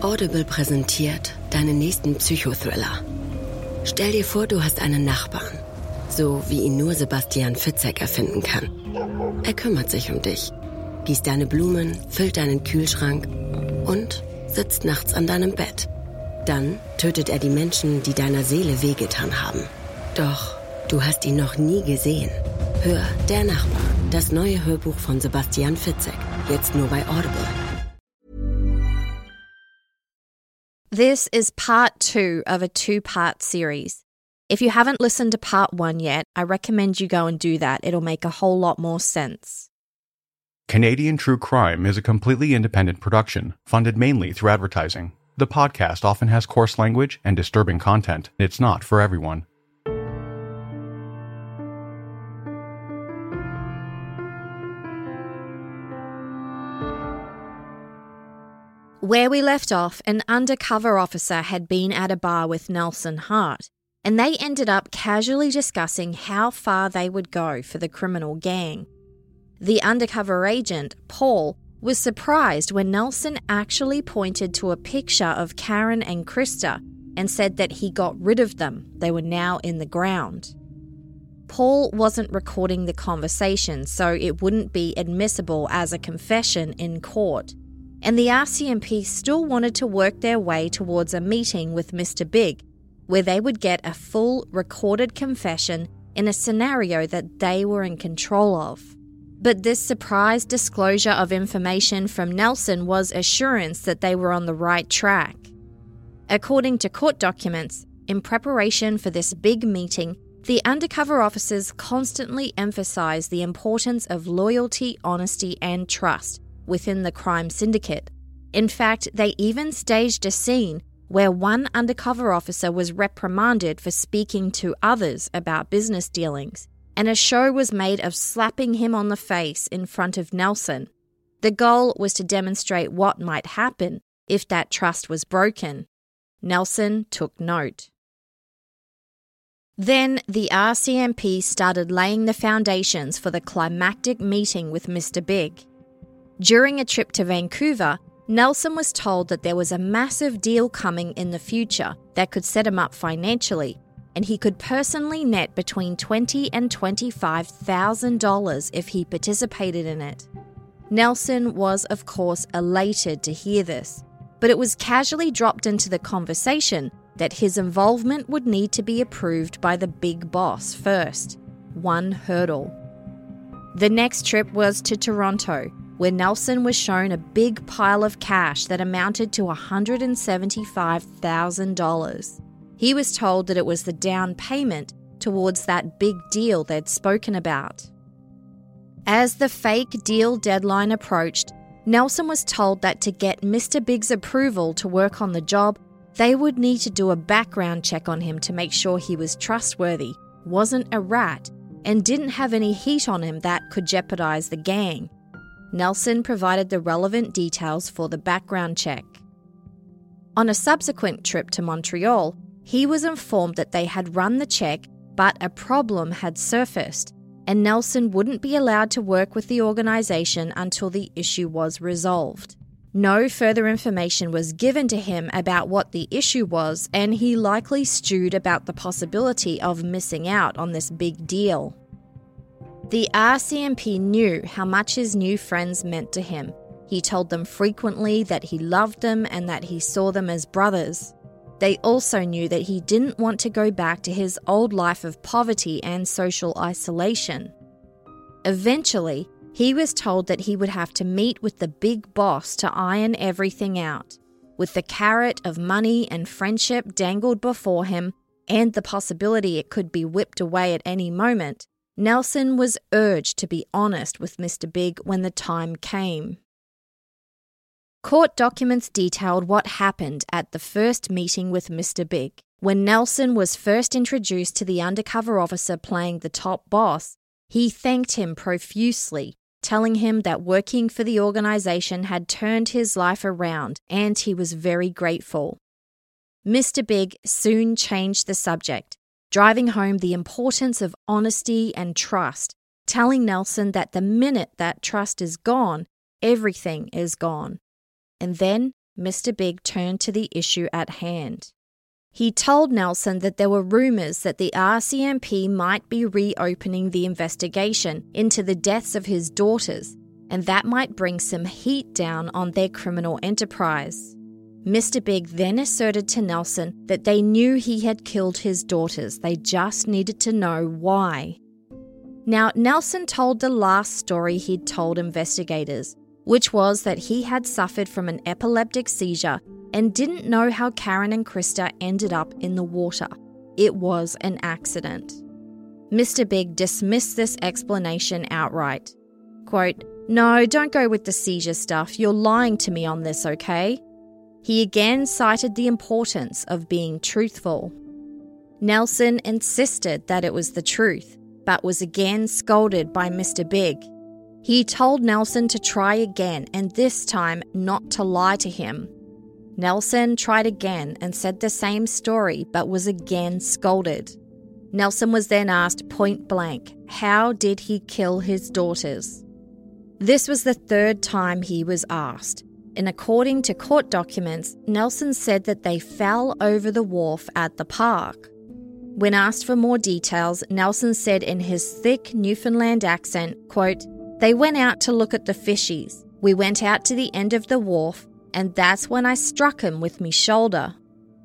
Audible präsentiert deinen nächsten Psychothriller. Stell dir vor, du hast einen Nachbarn, so wie ihn nur Sebastian Fitzek erfinden kann. Er kümmert sich um dich, gießt deine Blumen, füllt deinen Kühlschrank und sitzt nachts an deinem Bett. Dann tötet er die Menschen, die deiner Seele wehgetan haben. Doch du hast ihn noch nie gesehen. Hör Der Nachbar, das neue Hörbuch von Sebastian Fitzek, jetzt nur bei Audible. This is part 2 of a 2-part series. If you haven't listened to part 1 yet, I recommend you go and do that. It'll make a whole lot more sense. Canadian True Crime is a completely independent production, funded mainly through advertising. The podcast often has coarse language and disturbing content. It's not for everyone. Where we left off, an undercover officer had been at a bar with Nelson Hart, and they ended up casually discussing how far they would go for the criminal gang. The undercover agent, Paul, was surprised when Nelson actually pointed to a picture of Karen and Krista and said that he got rid of them. They were now in the ground. Paul wasn't recording the conversation, so it wouldn't be admissible as a confession in court. And the RCMP still wanted to work their way towards a meeting with Mr. Big, where they would get a full recorded confession in a scenario that they were in control of. But this surprise disclosure of information from Nelson was assurance that they were on the right track. According to court documents, in preparation for this big meeting, the undercover officers constantly emphasized the importance of loyalty, honesty, and trust within the crime syndicate. In fact, they even staged a scene where one undercover officer was reprimanded for speaking to others about business dealings, and a show was made of slapping him on the face in front of Nelson. The goal was to demonstrate what might happen if that trust was broken. Nelson took note. Then the RCMP started laying the foundations for the climactic meeting with Mr. Big. During a trip to Vancouver, Nelson was told that there was a massive deal coming in the future that could set him up financially, and he could personally net between $20,000 and $25,000 if he participated in it. Nelson was, of course, elated to hear this, but it was casually dropped into the conversation that his involvement would need to be approved by the big boss first. One hurdle. The next trip was to Toronto, where Nelson was shown a big pile of cash that amounted to $175,000. He was told that it was the down payment towards that big deal they'd spoken about. As the fake deal deadline approached, Nelson was told that to get Mr. Big's approval to work on the job, they would need to do a background check on him to make sure he was trustworthy, wasn't a rat, and didn't have any heat on him that could jeopardize the gang. Nelson provided the relevant details for the background check. On a subsequent trip to Montreal, he was informed that they had run the check, but a problem had surfaced, and Nelson wouldn't be allowed to work with the organisation until the issue was resolved. No further information was given to him about what the issue was, and he likely stewed about the possibility of missing out on this big deal. The RCMP knew how much his new friends meant to him. He told them frequently that he loved them and that he saw them as brothers. They also knew that he didn't want to go back to his old life of poverty and social isolation. Eventually, he was told that he would have to meet with the big boss to iron everything out. With the carrot of money and friendship dangled before him, and the possibility it could be whipped away at any moment, Nelson was urged to be honest with Mr. Big when the time came. Court documents detailed what happened at the first meeting with Mr. Big. When Nelson was first introduced to the undercover officer playing the top boss, he thanked him profusely, telling him that working for the organisation had turned his life around and he was very grateful. Mr. Big soon changed the subject, driving home the importance of honesty and trust, telling Nelson that the minute that trust is gone, everything is gone. And then Mr. Big turned to the issue at hand. He told Nelson that there were rumours that the RCMP might be reopening the investigation into the deaths of his daughters, and that might bring some heat down on their criminal enterprise. Mr. Big then asserted to Nelson that they knew he had killed his daughters, they just needed to know why. Now, Nelson told the last story he'd told investigators, which was that he had suffered from an epileptic seizure and didn't know how Karen and Krista ended up in the water. It was an accident. Mr. Big dismissed this explanation outright. Quote, "No, don't go with the seizure stuff. You're lying to me on this, okay?" He again cited the importance of being truthful. Nelson insisted that it was the truth, but was again scolded by Mr. Big. He told Nelson to try again, and this time not to lie to him. Nelson tried again and said the same story, but was again scolded. Nelson was then asked point blank, how did he kill his daughters? This was the third time he was asked, and according to court documents, Nelson said that they fell over the wharf at the park. When asked for more details, Nelson said in his thick Newfoundland accent, quote, "They went out to look at the fishies. We went out to the end of the wharf, and that's when I struck him with me shoulder."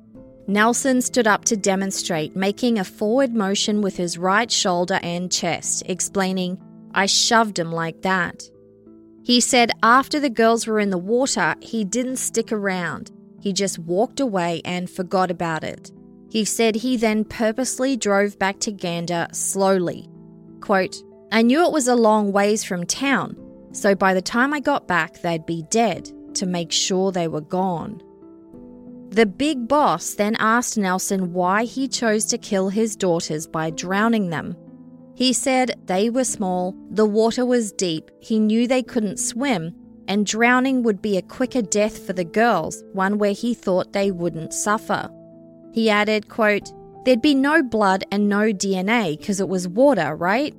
Nelson stood up to demonstrate, making a forward motion with his right shoulder and chest, explaining, "I shoved him like that." He said after the girls were in the water, he didn't stick around. He just walked away and forgot about it. He said he then purposely drove back to Gander slowly. Quote, "I knew it was a long ways from town, so by the time I got back, they'd be dead, to make sure they were gone." The big boss then asked Nelson why he chose to kill his daughters by drowning them. He said they were small, the water was deep, he knew they couldn't swim, and drowning would be a quicker death for the girls, one where he thought they wouldn't suffer. He added, quote, "There'd be no blood and no DNA because it was water, right?"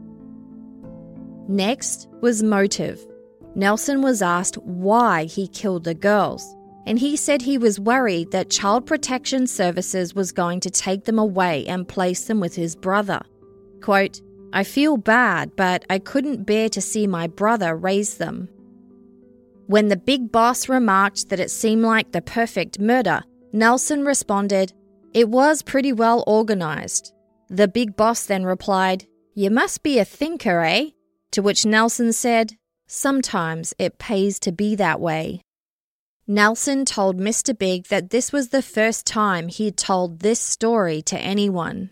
Next was motive. Nelson was asked why he killed the girls, and he said he was worried that Child Protection Services was going to take them away and place them with his brother. Quote, "I feel bad, but I couldn't bear to see my brother raise them." When the big boss remarked that it seemed like the perfect murder, Nelson responded, "It was pretty well organised." The big boss then replied, "You must be a thinker, eh?" To which Nelson said, "Sometimes it pays to be that way." Nelson told Mr. Big that this was the first time he'd told this story to anyone.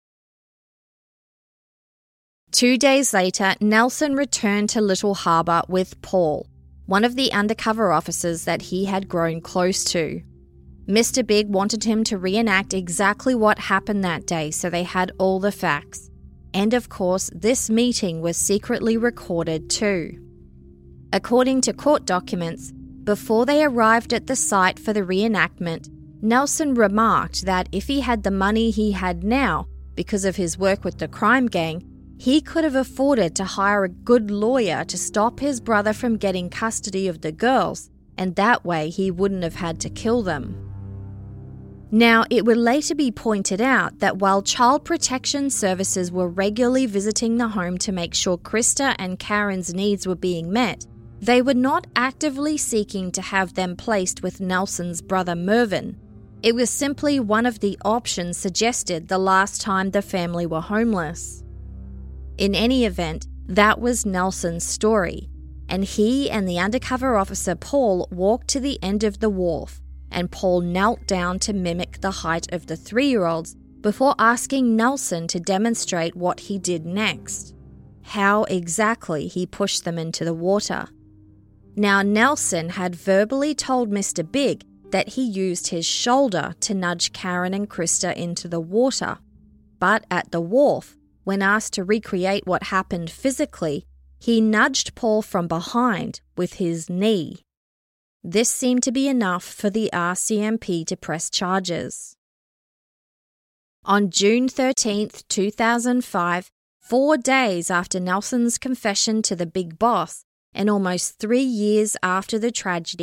2 days later, Nelson returned to Little Harbour with Paul, one of the undercover officers that he had grown close to. Mr. Big wanted him to reenact exactly what happened that day, so they had all the facts. And of course, this meeting was secretly recorded too. According to court documents, before they arrived at the site for the reenactment, Nelson remarked that if he had the money he had now, because of his work with the crime gang, he could have afforded to hire a good lawyer to stop his brother from getting custody of the girls, and that way he wouldn't have had to kill them. Now, it would later be pointed out that while Child Protection Services were regularly visiting the home to make sure Krista and Karen's needs were being met, they were not actively seeking to have them placed with Nelson's brother Mervyn. It was simply one of the options suggested the last time the family were homeless. In any event, that was Nelson's story, and he and the undercover officer Paul walked to the end of the wharf, and Paul knelt down to mimic the height of the 3-year-olds before asking Nelson to demonstrate what he did next, how exactly he pushed them into the water. Now, Nelson had verbally told Mr. Big that he used his shoulder to nudge Karen and Krista into the water, but at the wharf, when asked to recreate what happened physically, he nudged Paul from behind with his knee. This seemed to be enough for the RCMP to press charges. On June 13, 2005, 4 days after Nelson's confession to the big boss, and almost 3 years after the tragedy,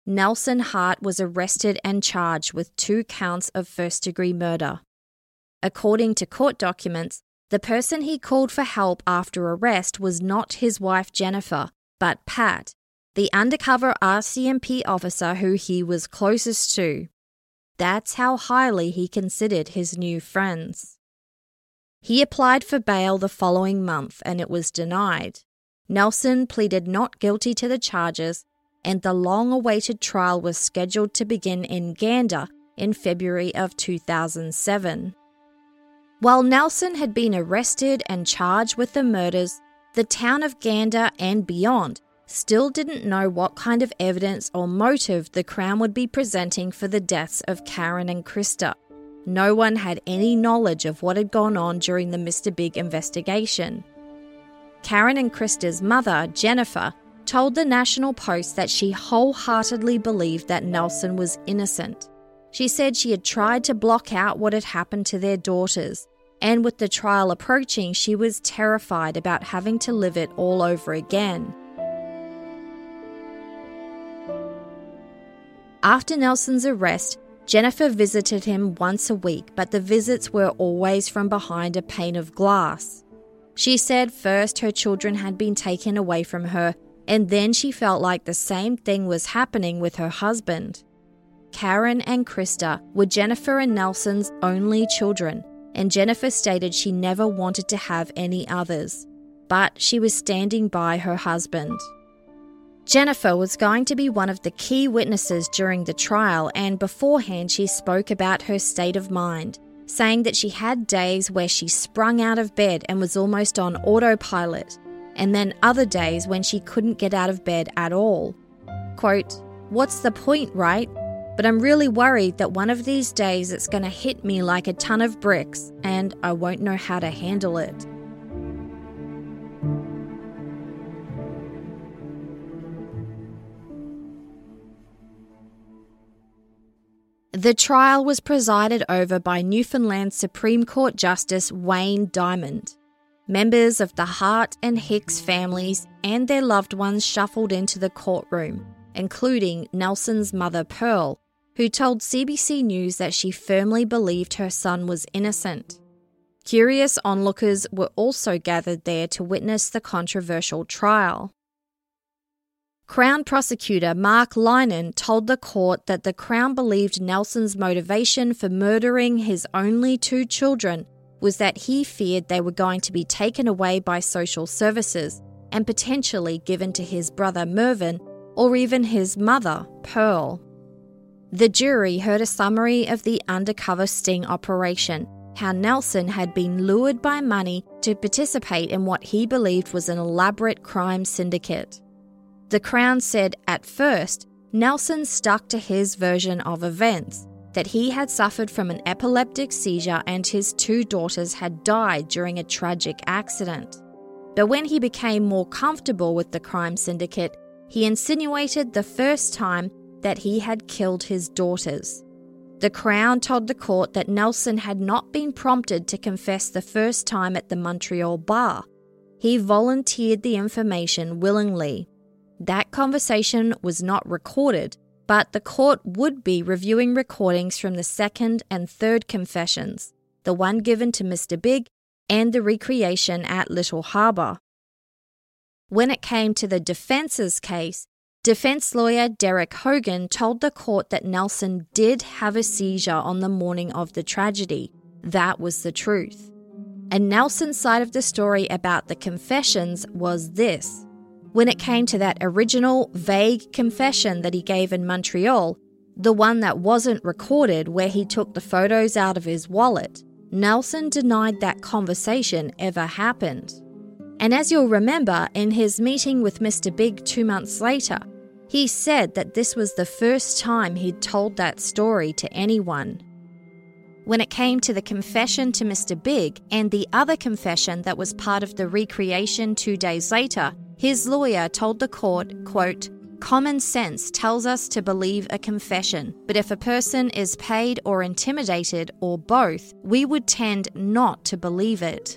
Nelson Hart was arrested and charged with 2 counts of first-degree murder. According to court documents, the person he called for help after arrest was not his wife Jennifer, but Pat, the undercover RCMP officer who he was closest to. That's how highly he considered his new friends. He applied for bail the following month and it was denied. Nelson pleaded not guilty to the charges, and the long-awaited trial was scheduled to begin in Gander in February of 2007. While Nelson had been arrested and charged with the murders, the town of Gander and beyond still didn't know what kind of evidence or motive the Crown would be presenting for the deaths of Karen and Krista. No one had any knowledge of what had gone on during the Mr. Big investigation. Karen and Krista's mother, Jennifer, told the National Post that she wholeheartedly believed that Nelson was innocent. She said she had tried to block out what had happened to their daughters, and with the trial approaching, she was terrified about having to live it all over again. After Nelson's arrest, Jennifer visited him once a week, but the visits were always from behind a pane of glass. She said first her children had been taken away from her, and then she felt like the same thing was happening with her husband. Karen and Krista were Jennifer and Nelson's only children, and Jennifer stated she never wanted to have any others, but she was standing by her husband. Jennifer was going to be one of the key witnesses during the trial, and beforehand she spoke about her state of mind, saying that she had days where she sprung out of bed and was almost on autopilot, and then other days when she couldn't get out of bed at all. Quote, "What's the point, right? But I'm really worried that one of these days it's going to hit me like a ton of bricks and I won't know how to handle it." The trial was presided over by Newfoundland Supreme Court Justice Wayne Diamond. Members of the Hart and Hicks families and their loved ones shuffled into the courtroom, including Nelson's mother Pearl, who told CBC News that she firmly believed her son was innocent. Curious onlookers were also gathered there to witness the controversial trial. Crown prosecutor Mark Linen told the court that the Crown believed Nelson's motivation for murdering his only 2 children was that he feared they were going to be taken away by social services and potentially given to his brother Mervyn or even his mother, Pearl. The jury heard a summary of the undercover sting operation, how Nelson had been lured by money to participate in what he believed was an elaborate crime syndicate. The Crown said at first, Nelson stuck to his version of events, that he had suffered from an epileptic seizure and his 2 daughters had died during a tragic accident. But when he became more comfortable with the crime syndicate, he insinuated the first time that he had killed his daughters. The Crown told the court that Nelson had not been prompted to confess the first time at the Montreal bar. He volunteered the information willingly. That conversation was not recorded, but the court would be reviewing recordings from the second and third confessions, the one given to Mr. Big and the recreation at Little Harbour. When it came to the defence's case, defense lawyer Derek Hogan told the court that Nelson did have a seizure on the morning of the tragedy. That was the truth. And Nelson's side of the story about the confessions was this. When it came to that original, vague confession that he gave in Montreal, the one that wasn't recorded where he took the photos out of his wallet, Nelson denied that conversation ever happened. And as you'll remember, in his meeting with Mr. Big 2 months later, he said that this was the first time he'd told that story to anyone. When it came to the confession to Mr. Big and the other confession that was part of the recreation 2 days later, his lawyer told the court, quote, "Common sense tells us to believe a confession, but if a person is paid or intimidated or both, we would tend not to believe it."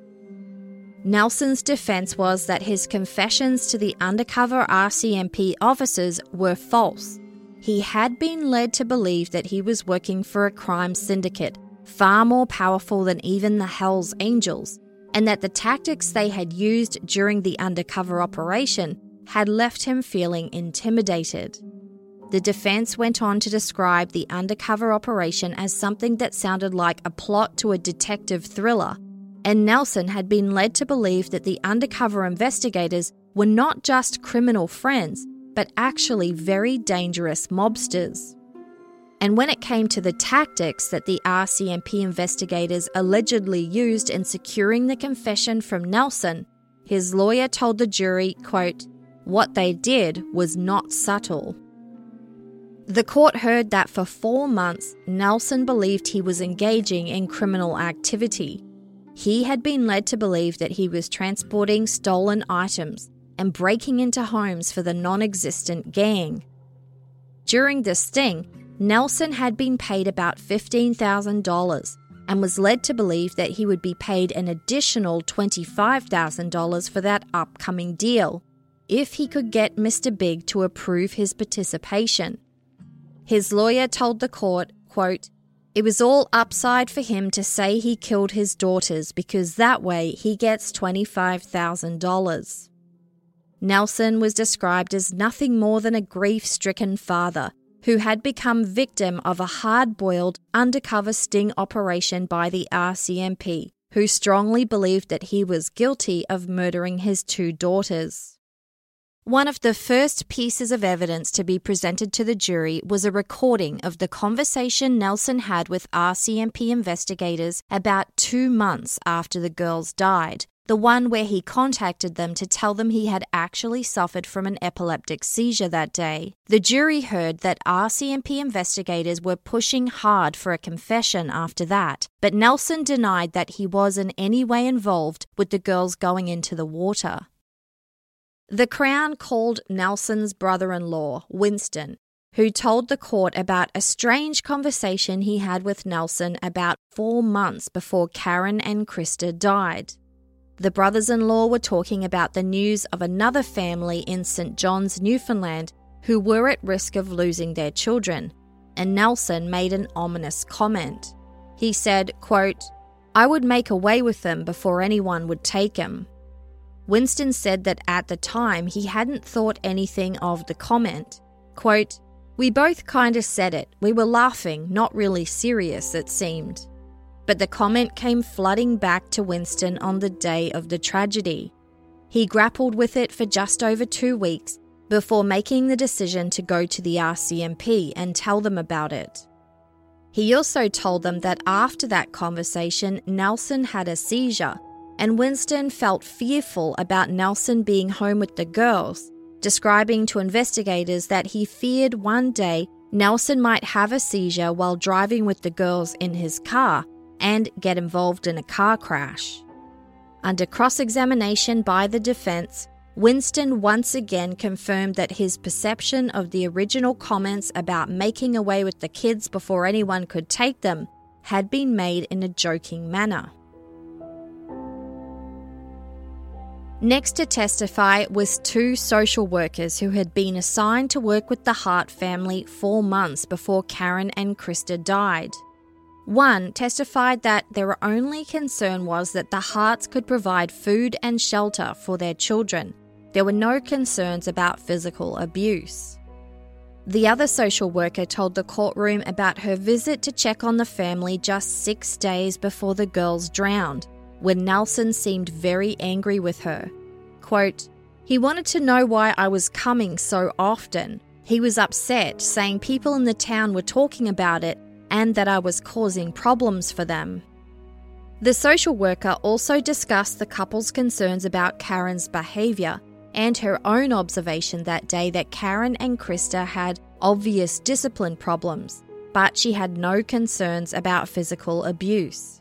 Nelson's defense was that his confessions to the undercover RCMP officers were false. he had been led to believe that he was working for a crime syndicate far more powerful than even the Hells Angels, and that the tactics they had used during the undercover operation had left him feeling intimidated. The defense went on to describe the undercover operation as something that sounded like a plot to a detective thriller, and Nelson had been led to believe that the undercover investigators were not just criminal friends, but actually very dangerous mobsters. And when it came to the tactics that the RCMP investigators allegedly used in securing the confession from Nelson, his lawyer told the jury, quote, "What they did was not subtle." The court heard that for 4 months, Nelson believed he was engaging in criminal activity. He had been led to believe that he was transporting stolen items and breaking into homes for the non-existent gang. During this sting, Nelson had been paid about $15,000 and was led to believe that he would be paid an additional $25,000 for that upcoming deal if he could get Mr. Big to approve his participation. His lawyer told the court, quote, "It was all upside for him to say he killed his daughters because that way he gets $25,000. Nelson was described as nothing more than a grief-stricken father who had become victim of a hard-boiled undercover sting operation by the RCMP, who strongly believed that he was guilty of murdering his 2 daughters. One of the first pieces of evidence to be presented to the jury was a recording of the conversation Nelson had with RCMP investigators about 2 months after the girls died, the one where he contacted them to tell them he had actually suffered from an epileptic seizure that day. The jury heard that RCMP investigators were pushing hard for a confession after that, but Nelson denied that he was in any way involved with the girls going into the water. The Crown called Nelson's brother-in-law, Winston, who told the court about a strange conversation he had with Nelson about 4 months before Karen and Krista died. The brothers-in-law were talking about the news of another family in St. John's, Newfoundland, who were at risk of losing their children, and Nelson made an ominous comment. He said, quote, "I would make away with them before anyone would take him." Winston said that at the time he hadn't thought anything of the comment. Quote, "We both kind of said it. We were laughing, not really serious, it seemed." But the comment came flooding back to Winston on the day of the tragedy. He grappled with it for just over 2 weeks before making the decision to go to the RCMP and tell them about it. He also told them that after that conversation, Nelson had a seizure, and Winston felt fearful about Nelson being home with the girls, describing to investigators that he feared one day Nelson might have a seizure while driving with the girls in his car and get involved in a car crash. Under cross-examination by the defense, Winston once again confirmed that his perception of the original comments about making away with the kids before anyone could take them had been made in a joking manner. Next to testify was 2 social workers who had been assigned to work with the Hart family 4 months before Karen and Krista died. One testified that their only concern was that the Harts could provide food and shelter for their children. There were no concerns about physical abuse. The other social worker told the courtroom about her visit to check on the family just 6 days before the girls drowned, when Nelson seemed very angry with her. Quote, "He wanted to know why I was coming so often. He was upset, saying people in the town were talking about it and that I was causing problems for them." The social worker also discussed the couple's concerns about Karen's behaviour and her own observation that day that Karen and Krista had obvious discipline problems, but she had no concerns about physical abuse.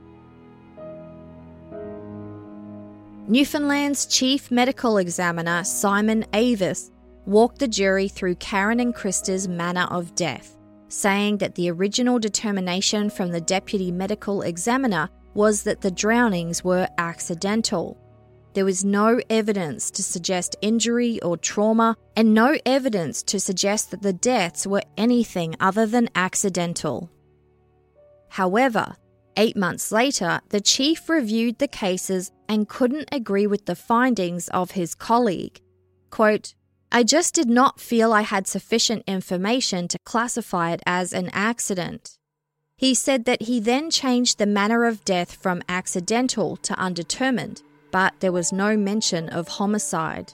Newfoundland's chief medical examiner, Simon Avis, walked the jury through Karen and Krista's manner of death, saying that the original determination from the deputy medical examiner was that the drownings were accidental. There was no evidence to suggest injury or trauma, and no evidence to suggest that the deaths were anything other than accidental. However, 8 months later, the chief reviewed the cases and couldn't agree with the findings of his colleague. Quote, "I just did not feel I had sufficient information to classify it as an accident." He said that he then changed the manner of death from accidental to undetermined, but there was no mention of homicide.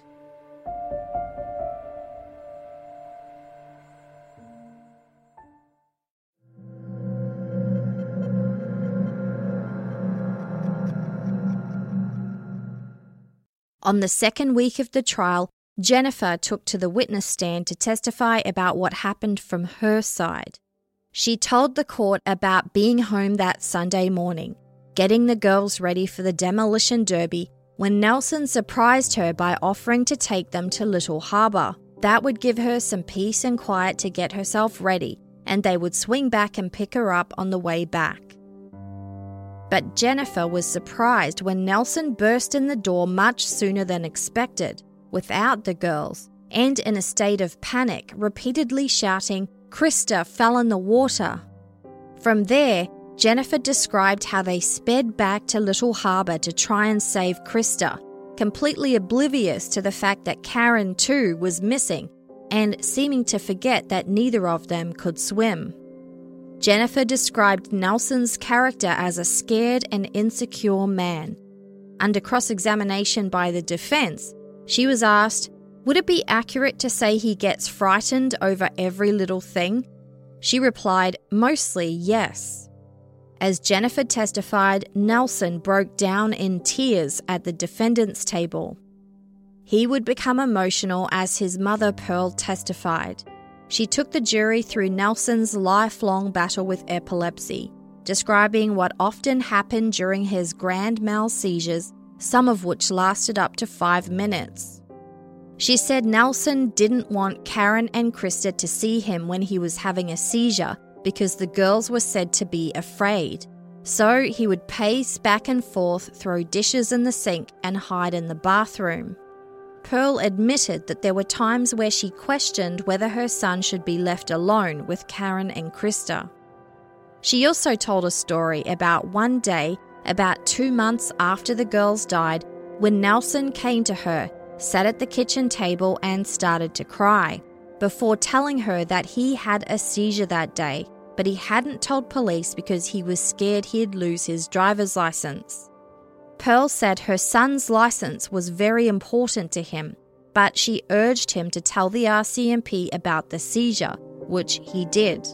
On the second week of the trial, Jennifer took to the witness stand to testify about what happened from her side. She told the court about being home that Sunday morning, getting the girls ready for the demolition derby, when Nelson surprised her by offering to take them to Little Harbour. That would give her some peace and quiet to get herself ready, and they would swing back and pick her up on the way back. But Jennifer was surprised when Nelson burst in the door much sooner than expected, without the girls, and in a state of panic, repeatedly shouting, "Krista fell in the water." From there, Jennifer described how they sped back to Little Harbour to try and save Krista, completely oblivious to the fact that Karen too was missing, and seeming to forget that neither of them could swim. Jennifer described Nelson's character as a scared and insecure man. Under cross-examination by the defence, she was asked, would it be accurate to say he gets frightened over every little thing? She replied, mostly yes. As Jennifer testified, Nelson broke down in tears at the defendant's table. He would become emotional as his mother Pearl testified. She took the jury through Nelson's lifelong battle with epilepsy, describing what often happened during his grand mal seizures, some of which lasted up to 5 minutes. She said Nelson didn't want Karen and Krista to see him when he was having a seizure because the girls were said to be afraid. So he would pace back and forth, throw dishes in the sink, and hide in the bathroom. Pearl admitted that there were times where she questioned whether her son should be left alone with Karen and Krista. She also told a story about one day, about 2 months after the girls died, when Nelson came to her, sat at the kitchen table and started to cry, before telling her that he had a seizure that day, but he hadn't told police because he was scared he'd lose his driver's license. Pearl said her son's license was very important to him, but she urged him to tell the RCMP about the seizure, which he did.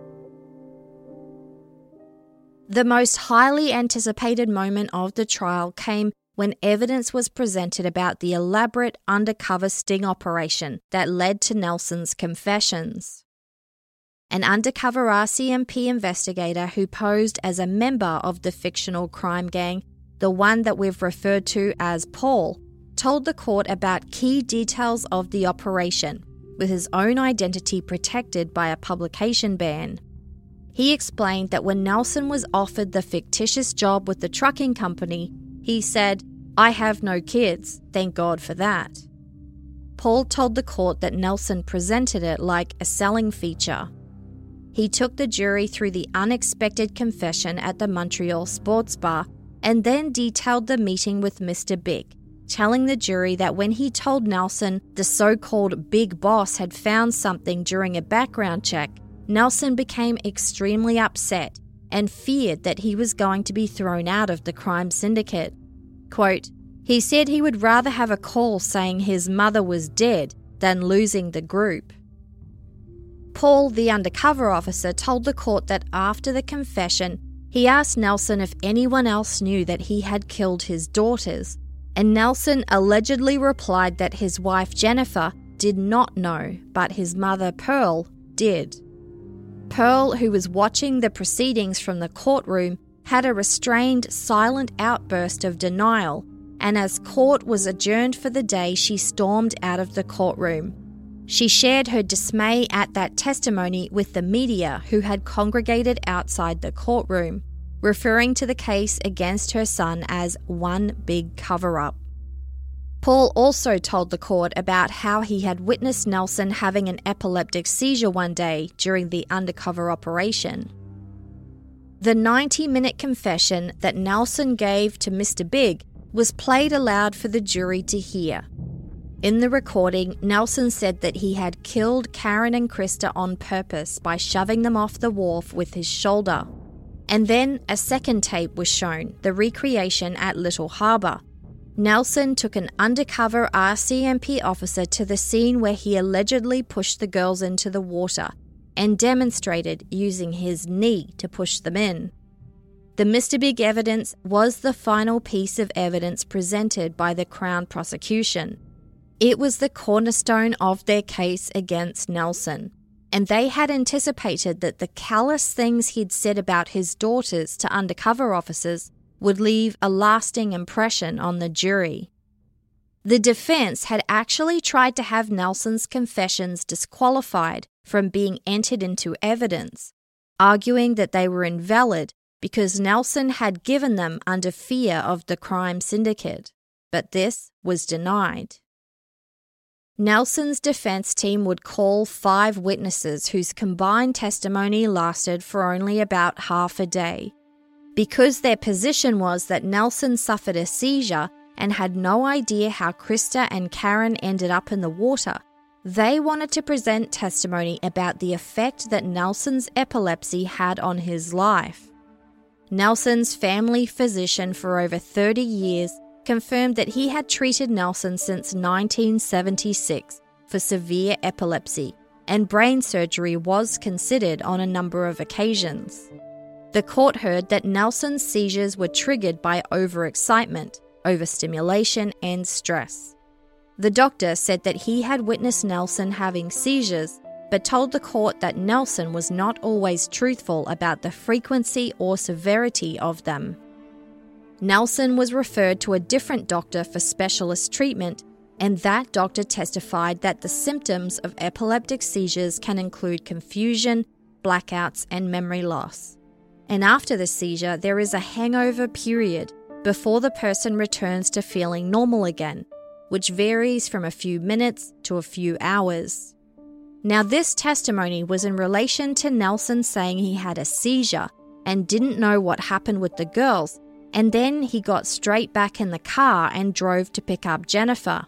The most highly anticipated moment of the trial came when evidence was presented about the elaborate undercover sting operation that led to Nelson's confessions. An undercover RCMP investigator who posed as a member of the fictional crime gang, the one that we've referred to as Paul, told the court about key details of the operation, with his own identity protected by a publication ban. He explained that when Nelson was offered the fictitious job with the trucking company, he said, "I have no kids, thank God for that." Paul told the court that Nelson presented it like a selling feature. He took the jury through the unexpected confession at the Montreal Sports Bar and then detailed the meeting with Mr. Big, telling the jury that when he told Nelson the so-called big boss had found something during a background check, Nelson became extremely upset and feared that he was going to be thrown out of the crime syndicate. Quote, he said he would rather have a call saying his mother was dead than losing the group. Paul, the undercover officer, told the court that after the confession, he asked Nelson if anyone else knew that he had killed his daughters, and Nelson allegedly replied that his wife Jennifer did not know, but his mother Pearl did. Pearl, who was watching the proceedings from the courtroom, had a restrained, silent outburst of denial, and as court was adjourned for the day, she stormed out of the courtroom. She shared her dismay at that testimony with the media who had congregated outside the courtroom, referring to the case against her son as one big cover-up. Paul also told the court about how he had witnessed Nelson having an epileptic seizure one day during the undercover operation. The 90-minute confession that Nelson gave to Mr. Big was played aloud for the jury to hear. In the recording, Nelson said that he had killed Karen and Krista on purpose by shoving them off the wharf with his shoulder. And then a second tape was shown, the recreation at Little Harbour. Nelson took an undercover RCMP officer to the scene where he allegedly pushed the girls into the water and demonstrated using his knee to push them in. The Mr. Big evidence was the final piece of evidence presented by the Crown prosecution. It was the cornerstone of their case against Nelson, and they had anticipated that the callous things he'd said about his daughters to undercover officers would leave a lasting impression on the jury. The defense had actually tried to have Nelson's confessions disqualified from being entered into evidence, arguing that they were invalid because Nelson had given them under fear of the crime syndicate, but this was denied. Nelson's defense team would call 5 witnesses whose combined testimony lasted for only about half a day. Because their position was that Nelson suffered a seizure and had no idea how Krista and Karen ended up in the water, they wanted to present testimony about the effect that Nelson's epilepsy had on his life. Nelson's family physician for over 30 years confirmed that he had treated Nelson since 1976 for severe epilepsy, and brain surgery was considered on a number of occasions. The court heard that Nelson's seizures were triggered by overexcitement, overstimulation, and stress. The doctor said that he had witnessed Nelson having seizures, but told the court that Nelson was not always truthful about the frequency or severity of them. Nelson was referred to a different doctor for specialist treatment, and that doctor testified that the symptoms of epileptic seizures can include confusion, blackouts, and memory loss. And after the seizure, there is a hangover period before the person returns to feeling normal again, which varies from a few minutes to a few hours. Now, this testimony was in relation to Nelson saying he had a seizure and didn't know what happened with the girls, and then he got straight back in the car and drove to pick up Jennifer.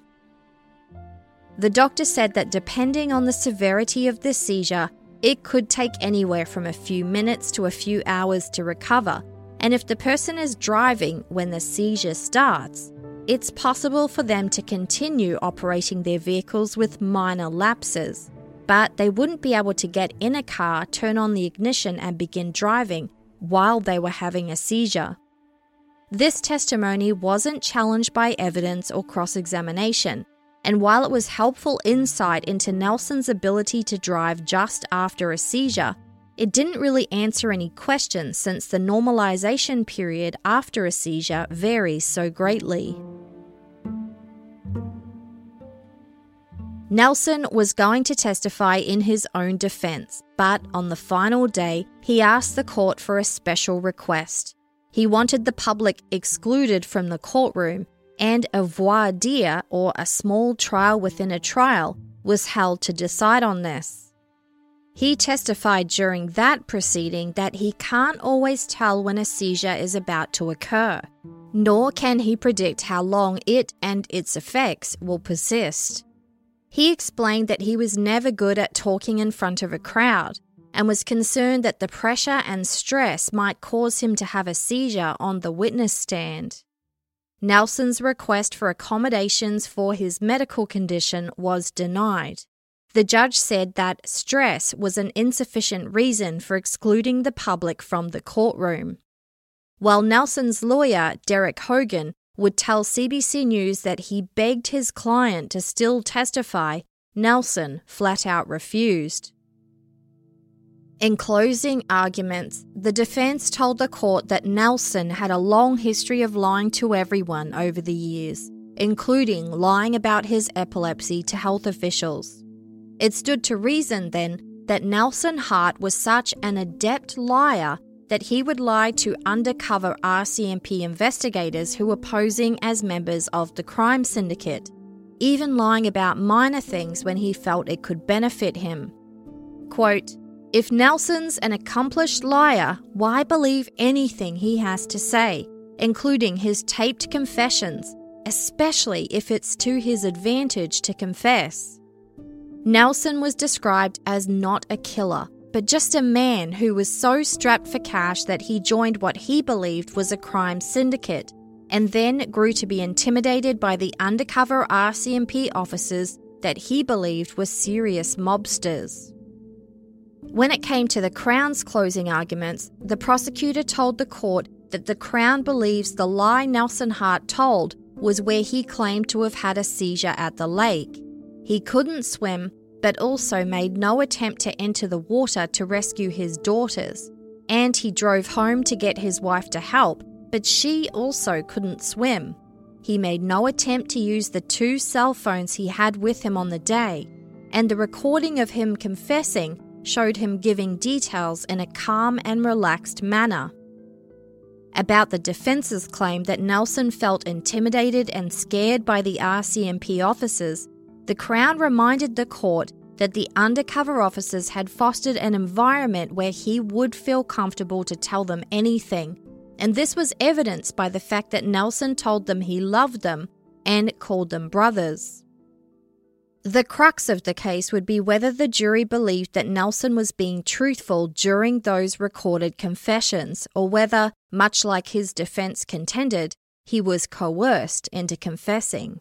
The doctor said that depending on the severity of the seizure, it could take anywhere from a few minutes to a few hours to recover, and if the person is driving when the seizure starts, it's possible for them to continue operating their vehicles with minor lapses, but they wouldn't be able to get in a car, turn on the ignition, and begin driving while they were having a seizure. This testimony wasn't challenged by evidence or cross-examination, and while it was helpful insight into Nelson's ability to drive just after a seizure, it didn't really answer any questions since the normalization period after a seizure varies so greatly. Nelson was going to testify in his own defense, but on the final day, he asked the court for a special request. He wanted the public excluded from the courtroom, and a voir dire, or a small trial within a trial, was held to decide on this. He testified during that proceeding that he can't always tell when a seizure is about to occur, nor can he predict how long it and its effects will persist. He explained that he was never good at talking in front of a crowd and was concerned that the pressure and stress might cause him to have a seizure on the witness stand. Nelson's request for accommodations for his medical condition was denied. The judge said that stress was an insufficient reason for excluding the public from the courtroom. While Nelson's lawyer, Derek Hogan, would tell CBC News that he begged his client to still testify, Nelson flat out refused. In closing arguments, the defense told the court that Nelson had a long history of lying to everyone over the years, including lying about his epilepsy to health officials. It stood to reason then that Nelson Hart was such an adept liar that he would lie to undercover RCMP investigators who were posing as members of the crime syndicate, even lying about minor things when he felt it could benefit him. Quote, "If Nelson's an accomplished liar, why believe anything he has to say, including his taped confessions, especially if it's to his advantage to confess?" Nelson was described as not a killer, but just a man who was so strapped for cash that he joined what he believed was a crime syndicate, and then grew to be intimidated by the undercover RCMP officers that he believed were serious mobsters. When it came to the Crown's closing arguments, the prosecutor told the court that the Crown believes the lie Nelson Hart told was where he claimed to have had a seizure at the lake. He couldn't swim, but also made no attempt to enter the water to rescue his daughters, and he drove home to get his wife to help, but she also couldn't swim. He made no attempt to use the 2 cell phones he had with him on the day, and the recording of him confessing showed him giving details in a calm and relaxed manner. About the defense's claim that Nelson felt intimidated and scared by the RCMP officers, the Crown reminded the court that the undercover officers had fostered an environment where he would feel comfortable to tell them anything, and this was evidenced by the fact that Nelson told them he loved them and called them brothers. The crux of the case would be whether the jury believed that Nelson was being truthful during those recorded confessions, or whether, much like his defense contended, he was coerced into confessing.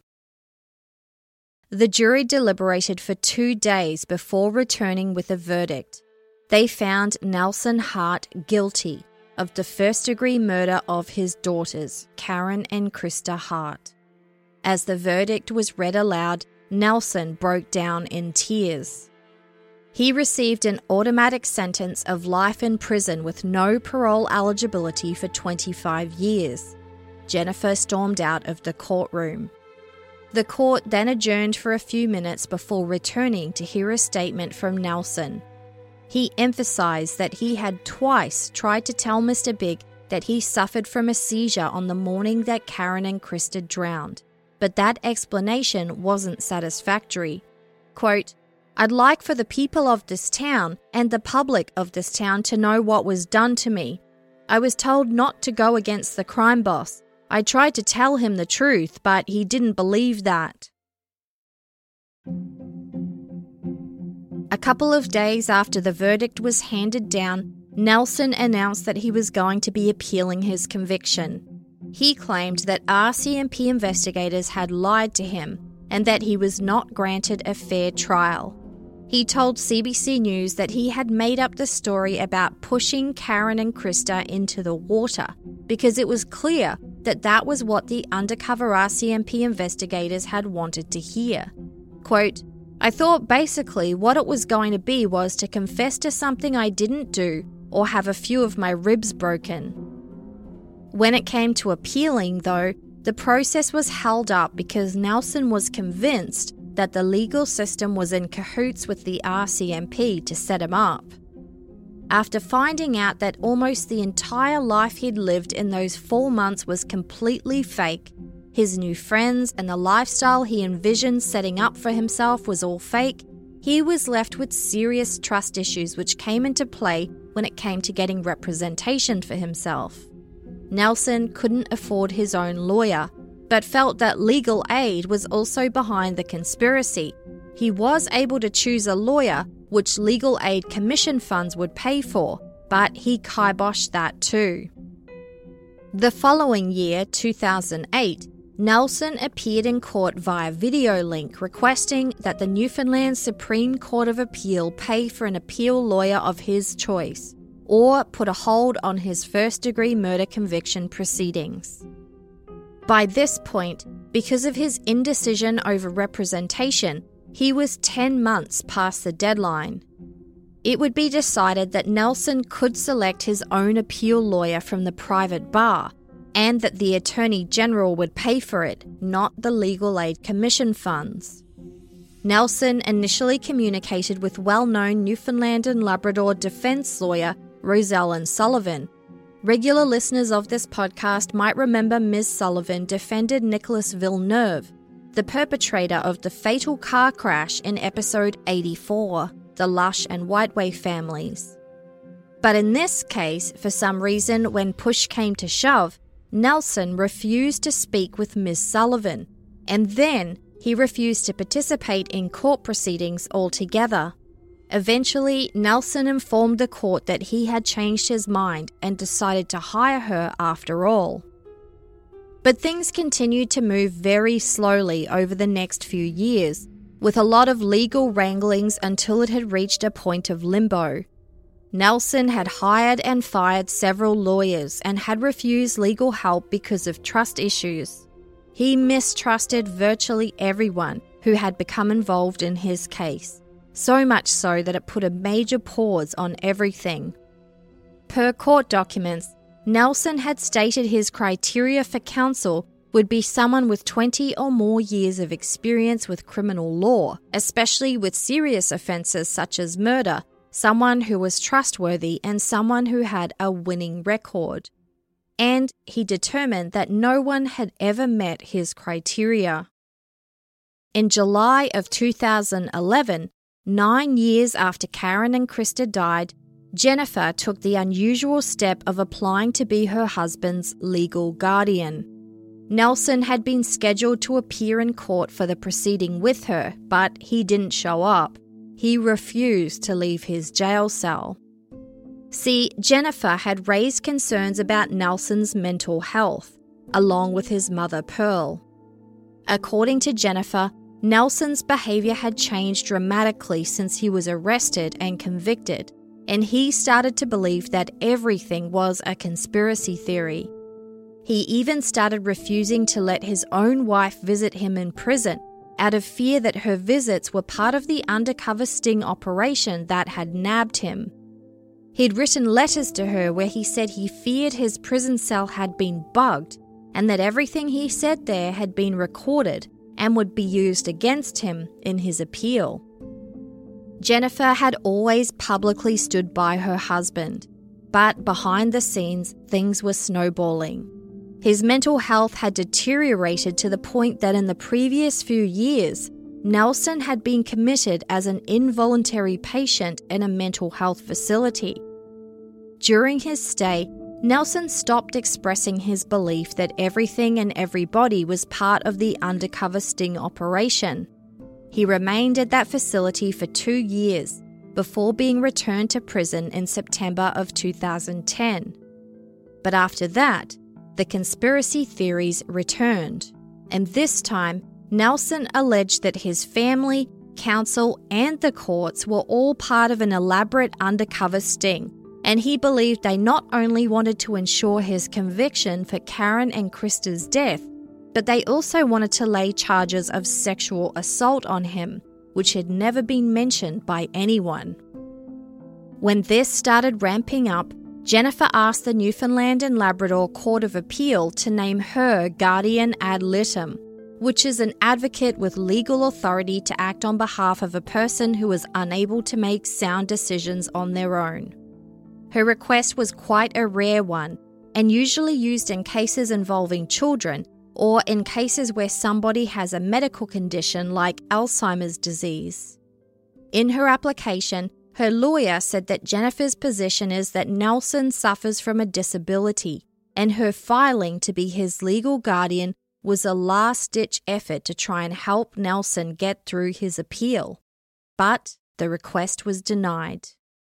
The jury deliberated for 2 days before returning with a verdict. They found Nelson Hart guilty of the first-degree murder of his daughters, Karen and Krista Hart. As the verdict was read aloud, Nelson broke down in tears. He received an automatic sentence of life in prison with no parole eligibility for 25 years. Jennifer stormed out of the courtroom. The court then adjourned for a few minutes before returning to hear a statement from Nelson. He emphasized that he had twice tried to tell Mr. Big that he suffered from a seizure on the morning that Karen and Krista drowned, but that explanation wasn't satisfactory. Quote, "I'd like for the people of this town and the public of this town to know what was done to me. I was told not to go against the crime boss. I tried to tell him the truth, but he didn't believe that." A couple of days after the verdict was handed down, Nelson announced that he was going to be appealing his conviction. He claimed that RCMP investigators had lied to him and that he was not granted a fair trial. He told CBC News that he had made up the story about pushing Karen and Krista into the water because it was clear that that was what the undercover RCMP investigators had wanted to hear. Quote, "I thought basically what it was going to be was to confess to something I didn't do or have a few of my ribs broken." When it came to appealing, though, the process was held up because Nelson was convinced that the legal system was in cahoots with the RCMP to set him up. After finding out that almost the entire life he'd lived in those 4 months was completely fake, his new friends and the lifestyle he envisioned setting up for himself was all fake, he was left with serious trust issues which came into play when it came to getting representation for himself. Nelson couldn't afford his own lawyer, but felt that legal aid was also behind the conspiracy. He was able to choose a lawyer which legal aid commission funds would pay for, but he kiboshed that too. The following year, 2008, Nelson appeared in court via video link requesting that the Newfoundland Supreme Court of Appeal pay for an appeal lawyer of his choice, or put a hold on his first-degree murder conviction proceedings. By this point, because of his indecision over representation, he was 10 months past the deadline. It would be decided that Nelson could select his own appeal lawyer from the private bar, and that the Attorney General would pay for it, not the Legal Aid Commission funds. Nelson initially communicated with well-known Newfoundland and Labrador defence lawyer Rosellen Sullivan, Regular listeners of this podcast might remember Ms. Sullivan defended Nicholas Villeneuve, the perpetrator of the fatal car crash in episode 84, The Lush and Whiteway Families. But in this case, for some reason, when push came to shove, Nelson refused to speak with Ms. Sullivan, and then he refused to participate in court proceedings altogether. Eventually, Nelson informed the court that he had changed his mind and decided to hire her after all. But things continued to move very slowly over the next few years, with a lot of legal wranglings until it had reached a point of limbo. Nelson had hired and fired several lawyers and had refused legal help because of trust issues. He mistrusted virtually everyone who had become involved in his case, so much so that it put a major pause on everything. Per court documents, Nelson had stated his criteria for counsel would be someone with 20 or more years of experience with criminal law, especially with serious offences such as murder, someone who was trustworthy and someone who had a winning record. And he determined that no one had ever met his criteria. In July of 2011, 9 years after Karen and Krista died, Jennifer took the unusual step of applying to be her husband's legal guardian. Nelson had been scheduled to appear in court for the proceeding with her, but he didn't show up. He refused to leave his jail cell. See, Jennifer had raised concerns about Nelson's mental health, along with his mother Pearl. According to Jennifer, Nelson's behaviour had changed dramatically since he was arrested and convicted, and he started to believe that everything was a conspiracy theory. He even started refusing to let his own wife visit him in prison out of fear that her visits were part of the undercover sting operation that had nabbed him. He'd written letters to her where he said he feared his prison cell had been bugged and that everything he said there had been recorded and would be used against him in his appeal. Jennifer had always publicly stood by her husband, but behind the scenes, things were snowballing. His mental health had deteriorated to the point that in the previous few years, Nelson had been committed as an involuntary patient in a mental health facility. During his stay, Nelson stopped expressing his belief that everything and everybody was part of the undercover sting operation. He remained at that facility for 2 years before being returned to prison in September of 2010. But after that, the conspiracy theories returned, and this time, Nelson alleged that his family, counsel, and the courts were all part of an elaborate undercover sting, and he believed they not only wanted to ensure his conviction for Karen and Krista's death, but they also wanted to lay charges of sexual assault on him, which had never been mentioned by anyone. When this started ramping up, Jennifer asked the Newfoundland and Labrador Court of Appeal to name her guardian ad litem, which is an advocate with legal authority to act on behalf of a person who is unable to make sound decisions on their own. Her request was quite a rare one, and usually used in cases involving children or in cases where somebody has a medical condition like Alzheimer's disease. In her application, her lawyer said that Jennifer's position is that Nelson suffers from a disability, and her filing to be his legal guardian was a last-ditch effort to try and help Nelson get through his appeal. But the request was denied.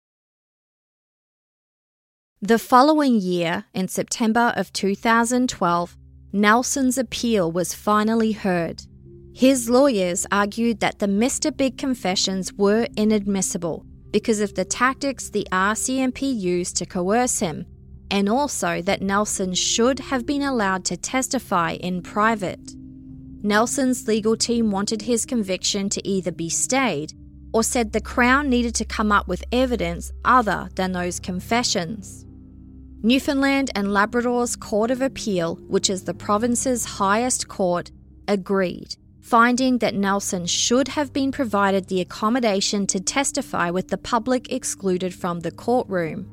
The following year, in September of 2012, Nelson's appeal was finally heard. His lawyers argued that the Mr. Big confessions were inadmissible because of the tactics the RCMP used to coerce him, and also that Nelson should have been allowed to testify in private. Nelson's legal team wanted his conviction to either be stayed or said the Crown needed to come up with evidence other than those confessions. Newfoundland and Labrador's Court of Appeal, which is the province's highest court, agreed, finding that Nelson should have been provided the accommodation to testify with the public excluded from the courtroom.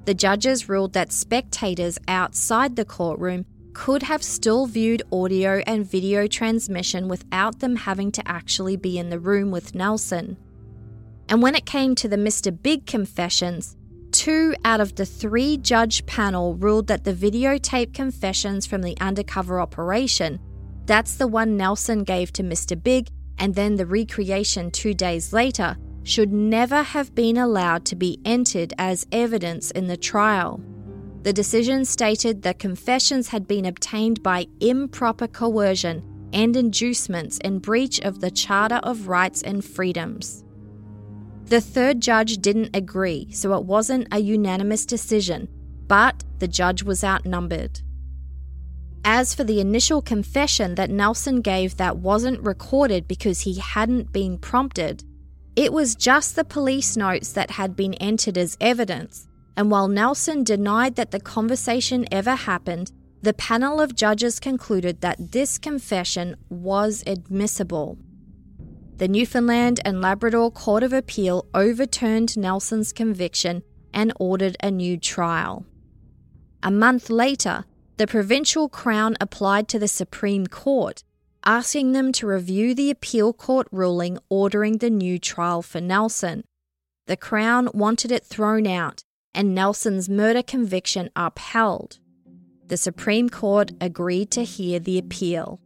The judges ruled that spectators outside the courtroom could have still viewed audio and video transmission without them having to actually be in the room with Nelson. And when it came to the Mr. Big confessions, 2 out of the 3 judge panel ruled that the videotape confessions from the undercover operation, that's the one Nelson gave to Mr. Big and then the recreation 2 days later, should never have been allowed to be entered as evidence in the trial. The decision stated that confessions had been obtained by improper coercion and inducements in breach of the Charter of Rights and Freedoms. The 3rd judge didn't agree, so it wasn't a unanimous decision, but the judge was outnumbered. As for the initial confession that Nelson gave that wasn't recorded because he hadn't been prompted, it was just the police notes that had been entered as evidence, and while Nelson denied that the conversation ever happened, the panel of judges concluded that this confession was admissible. The Newfoundland and Labrador Court of Appeal overturned Nelson's conviction and ordered a new trial. A month later, the Provincial Crown applied to the Supreme Court, asking them to review the appeal court ruling ordering the new trial for Nelson. The Crown wanted it thrown out and Nelson's murder conviction upheld. The Supreme Court agreed to hear the appeal.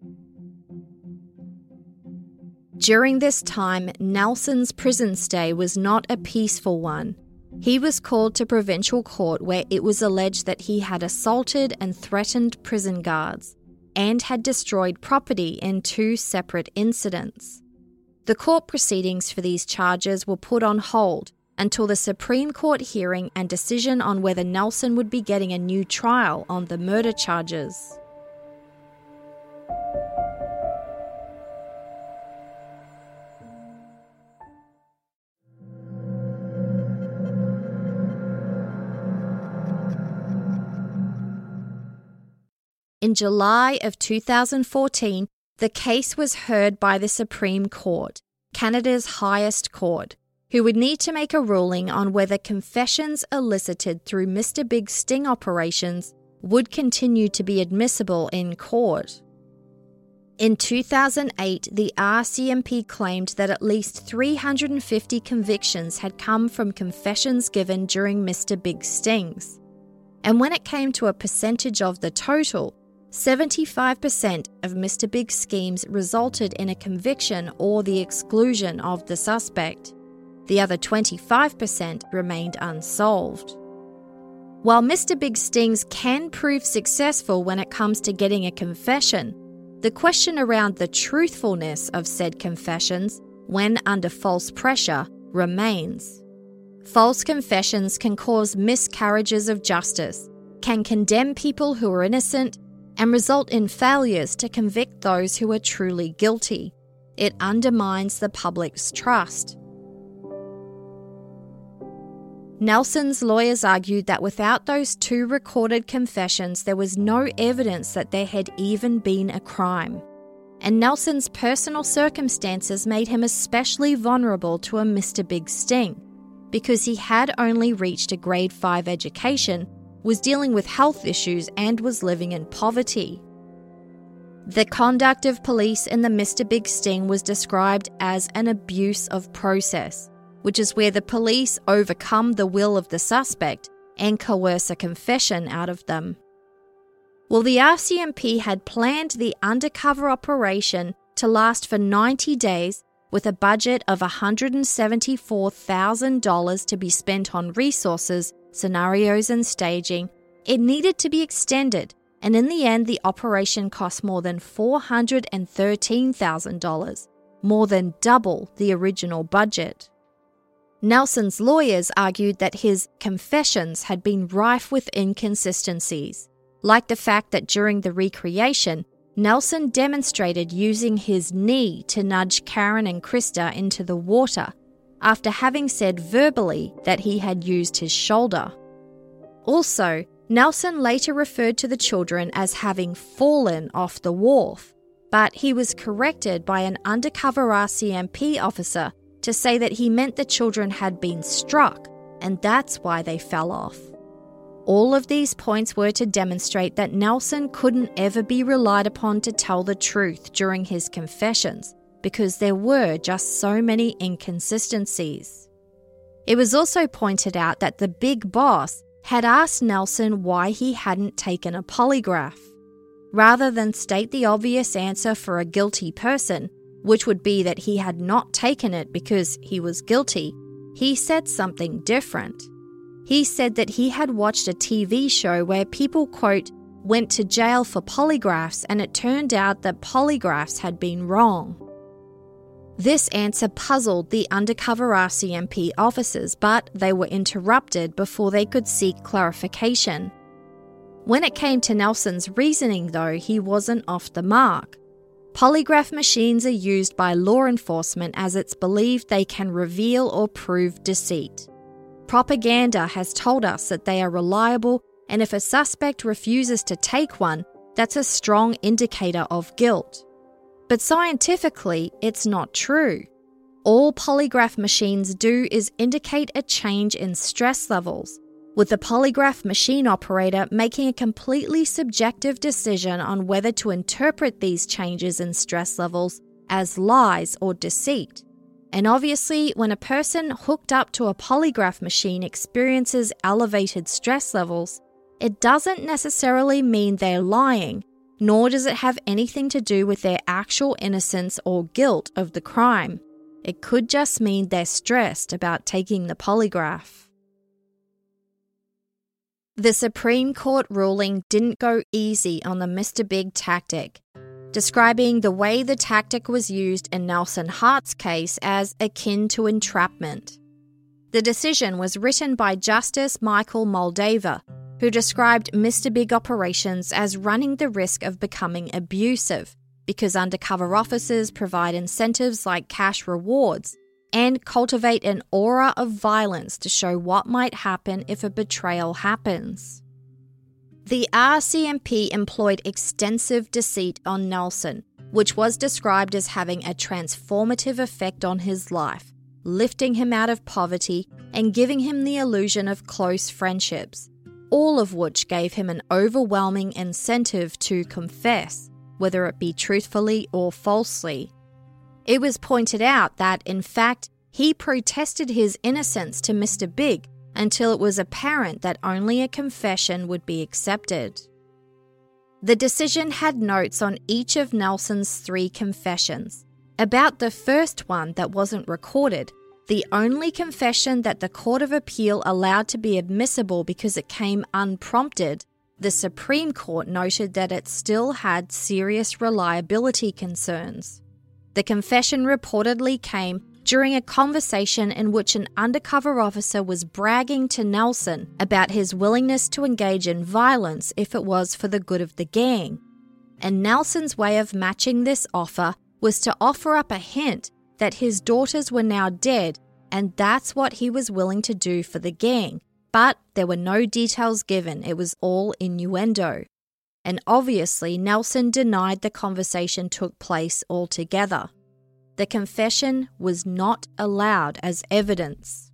During this time, Nelson's prison stay was not a peaceful one. He was called to provincial court where it was alleged that he had assaulted and threatened prison guards and had destroyed property in 2 separate incidents. The court proceedings for these charges were put on hold until the Supreme Court hearing and decision on whether Nelson would be getting a new trial on the murder charges. In July of 2014, the case was heard by the Supreme Court, Canada's highest court, who would need to make a ruling on whether confessions elicited through Mr. Big's sting operations would continue to be admissible in court. In 2008, the RCMP claimed that at least 350 convictions had come from confessions given during Mr. Big's stings. And when it came to a percentage of the total, 75% of Mr. Big's schemes resulted in a conviction or the exclusion of the suspect. The other 25% remained unsolved. While Mr. Big's stings can prove successful when it comes to getting a confession, the question around the truthfulness of said confessions, when under false pressure, remains. False confessions can cause miscarriages of justice, can condemn people who are innocent, and result in failures to convict those who are truly guilty. It undermines the public's trust. Nelson's lawyers argued that without those 2 recorded confessions, there was no evidence that there had even been a crime. And Nelson's personal circumstances made him especially vulnerable to a Mr. Big sting, because he had only reached a grade 5 education, was dealing with health issues, and was living in poverty. The conduct of police in the Mr. Big sting was described as an abuse of process, which is where the police overcome the will of the suspect and coerce a confession out of them. Well, the RCMP had planned the undercover operation to last for 90 days with a budget of $174,000 to be spent on resources, scenarios and staging. It needed to be extended, and in the end the operation cost more than $413,000, more than double the original budget. Nelson's lawyers argued that his confessions had been rife with inconsistencies, like the fact that during the recreation, Nelson demonstrated using his knee to nudge Karen and Krista into the water, after having said verbally that he had used his shoulder. Also, Nelson later referred to the children as having fallen off the wharf, but he was corrected by an undercover RCMP officer to say that he meant the children had been struck, and that's why they fell off. All of these points were to demonstrate that Nelson couldn't ever be relied upon to tell the truth during his confessions, because there were just so many inconsistencies. It was also pointed out that the big boss had asked Nelson why he hadn't taken a polygraph. Rather than state the obvious answer for a guilty person, which would be that he had not taken it because he was guilty, he said something different. He said that he had watched a TV show where people, quote, went to jail for polygraphs, and it turned out that polygraphs had been wrong. This answer puzzled the undercover RCMP officers, but they were interrupted before they could seek clarification. When it came to Nelson's reasoning, though, he wasn't off the mark. Polygraph machines are used by law enforcement as it's believed they can reveal or prove deceit. Propaganda has told us that they are reliable, and if a suspect refuses to take one, that's a strong indicator of guilt. But scientifically, it's not true. All polygraph machines do is indicate a change in stress levels, with the polygraph machine operator making a completely subjective decision on whether to interpret these changes in stress levels as lies or deceit. And obviously, when a person hooked up to a polygraph machine experiences elevated stress levels, it doesn't necessarily mean they're lying, nor does it have anything to do with their actual innocence or guilt of the crime. It could just mean they're stressed about taking the polygraph. The Supreme Court ruling didn't go easy on the Mr. Big tactic, describing the way the tactic was used in Nelson Hart's case as akin to entrapment. The decision was written by Justice Michael Moldaver, who described Mr. Big operations as running the risk of becoming abusive because undercover officers provide incentives like cash rewards and cultivate an aura of violence to show what might happen if a betrayal happens. The RCMP employed extensive deceit on Nelson, which was described as having a transformative effect on his life, lifting him out of poverty and giving him the illusion of close friendships, all of which gave him an overwhelming incentive to confess, whether it be truthfully or falsely. It was pointed out that, in fact, he protested his innocence to Mr. Big until it was apparent that only a confession would be accepted. The decision had notes on each of Nelson's 3 confessions. About the first one that wasn't recorded, the only confession that the Court of Appeal allowed to be admissible because it came unprompted, the Supreme Court noted that it still had serious reliability concerns. The confession reportedly came during a conversation in which an undercover officer was bragging to Nelson about his willingness to engage in violence if it was for the good of the gang. And Nelson's way of matching this offer was to offer up a hint that his daughters were now dead, and that's what he was willing to do for the gang. But there were no details given, it was all innuendo. And obviously Nelson denied the conversation took place altogether. The confession was not allowed as evidence.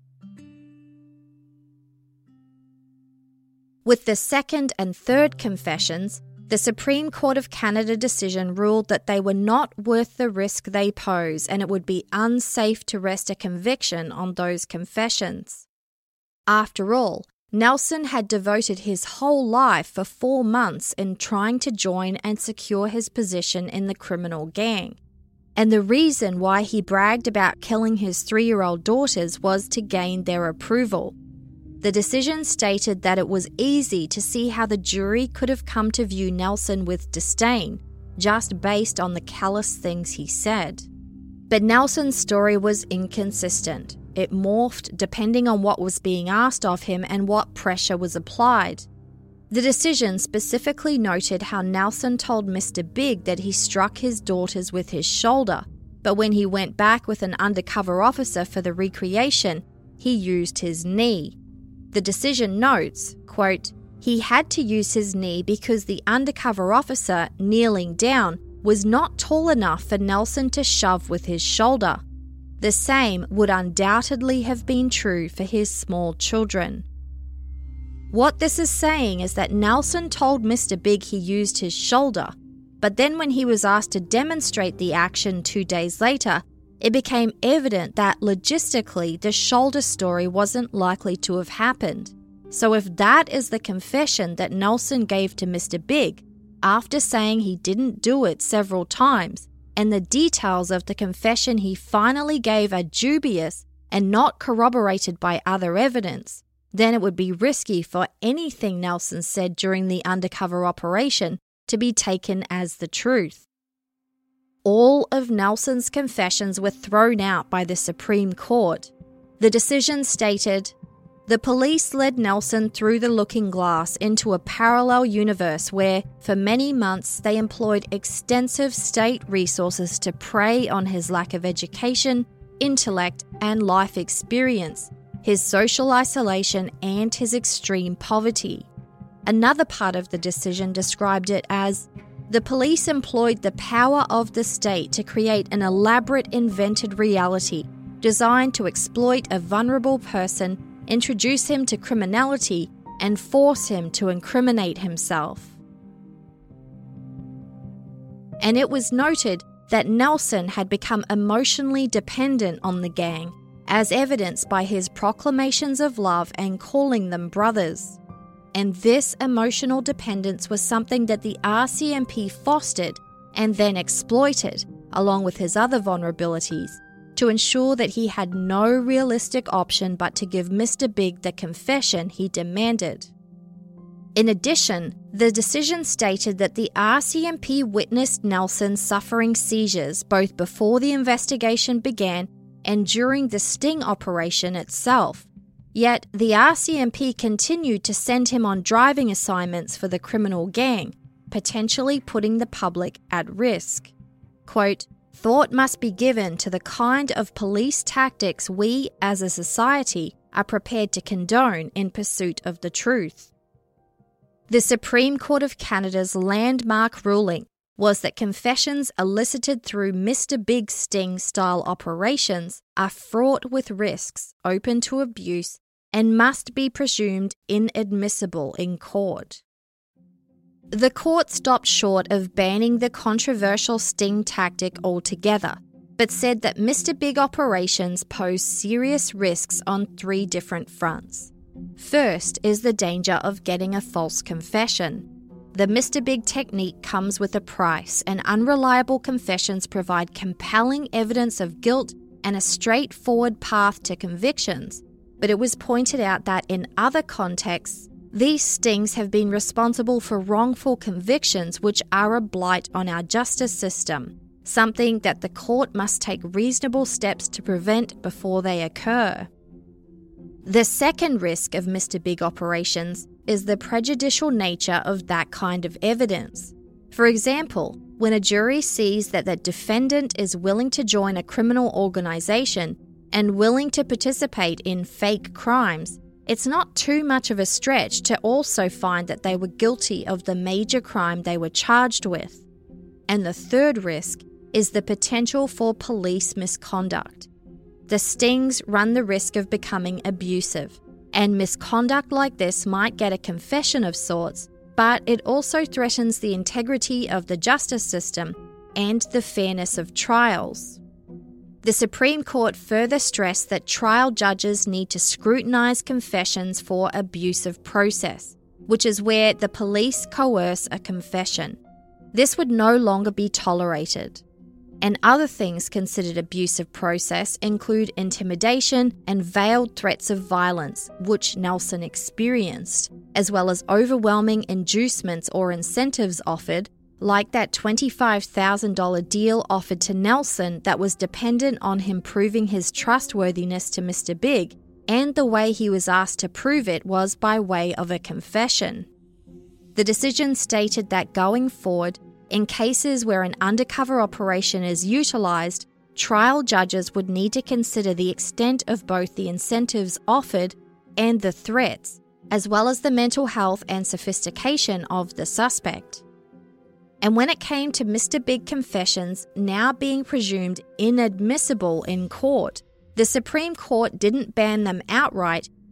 With the second and third confessions, the Supreme Court of Canada decision ruled that they were not worth the risk they pose, and it would be unsafe to rest a conviction on those confessions. After all, Nelson had devoted his whole life for 4 months in trying to join and secure his position in the criminal gang. And the reason why he bragged about killing his 3-year-old daughters was to gain their approval. The decision stated that it was easy to see how the jury could have come to view Nelson with disdain, just based on the callous things he said. But Nelson's story was inconsistent. It morphed depending on what was being asked of him and what pressure was applied. The decision specifically noted how Nelson told Mr. Big that he struck his daughters with his shoulder, but when he went back with an undercover officer for the recreation, he used his knee. The decision notes, quote, he had to use his knee because the undercover officer, kneeling down, was not tall enough for Nelson to shove with his shoulder. The same would undoubtedly have been true for his small children. What this is saying is that Nelson told Mr. Big he used his shoulder, but then when he was asked to demonstrate the action 2 days later, it became evident that logistically the shoulder story wasn't likely to have happened. So if that is the confession that Nelson gave to Mr. Big, after saying he didn't do it several times, and the details of the confession he finally gave are dubious and not corroborated by other evidence, then it would be risky for anything Nelson said during the undercover operation to be taken as the truth. All of Nelson's confessions were thrown out by the Supreme Court. The decision stated, "The police led Nelson through the looking glass into a parallel universe where, for many months, they employed extensive state resources to prey on his lack of education, intellect, and life experience, his social isolation, and his extreme poverty." Another part of the decision described it as, "The police employed the power of the state to create an elaborate invented reality designed to exploit a vulnerable person, introduce him to criminality, and force him to incriminate himself." And it was noted that Nelson had become emotionally dependent on the gang, as evidenced by his proclamations of love and calling them brothers. And this emotional dependence was something that the RCMP fostered and then exploited, along with his other vulnerabilities, to ensure that he had no realistic option but to give Mr. Big the confession he demanded. In addition, the decision stated that the RCMP witnessed Nelson suffering seizures both before the investigation began and during the sting operation itself. Yet the RCMP continued to send him on driving assignments for the criminal gang, potentially putting the public at risk. Quote, "Thought must be given to the kind of police tactics we, as a society, are prepared to condone in pursuit of the truth." The Supreme Court of Canada's landmark ruling was that confessions elicited through Mr. Big sting-style operations are fraught with risks, open to abuse, and must be presumed inadmissible in court. The court stopped short of banning the controversial sting tactic altogether, but said that Mr. Big operations pose serious risks on 3 different fronts. First is the danger of getting a false confession. The Mr. Big technique comes with a price, and unreliable confessions provide compelling evidence of guilt and a straightforward path to convictions. But it was pointed out that in other contexts, these stings have been responsible for wrongful convictions which are a blight on our justice system, something that the court must take reasonable steps to prevent before they occur. The second risk of Mr. Big operations is the prejudicial nature of that kind of evidence. For example, when a jury sees that the defendant is willing to join a criminal organisation and willing to participate in fake crimes, it's not too much of a stretch to also find that they were guilty of the major crime they were charged with. And the third risk is the potential for police misconduct. The stings run the risk of becoming abusive, and misconduct like this might get a confession of sorts, but it also threatens the integrity of the justice system and the fairness of trials. The Supreme Court further stressed that trial judges need to scrutinise confessions for abusive process, which is where the police coerce a confession. This would no longer be tolerated. And other things considered abusive process include intimidation and veiled threats of violence, which Nelson experienced, as well as overwhelming inducements or incentives offered, like that $25,000 deal offered to Nelson that was dependent on him proving his trustworthiness to Mr. Big, and the way he was asked to prove it was by way of a confession. The decision stated that going forward, in cases where an undercover operation is utilised, trial judges would need to consider the extent of both the incentives offered and the threats, as well as the mental health and sophistication of the suspect. And when it came to Mr. Big confessions now being presumed inadmissible in court, the Supreme Court didn't ban them outright,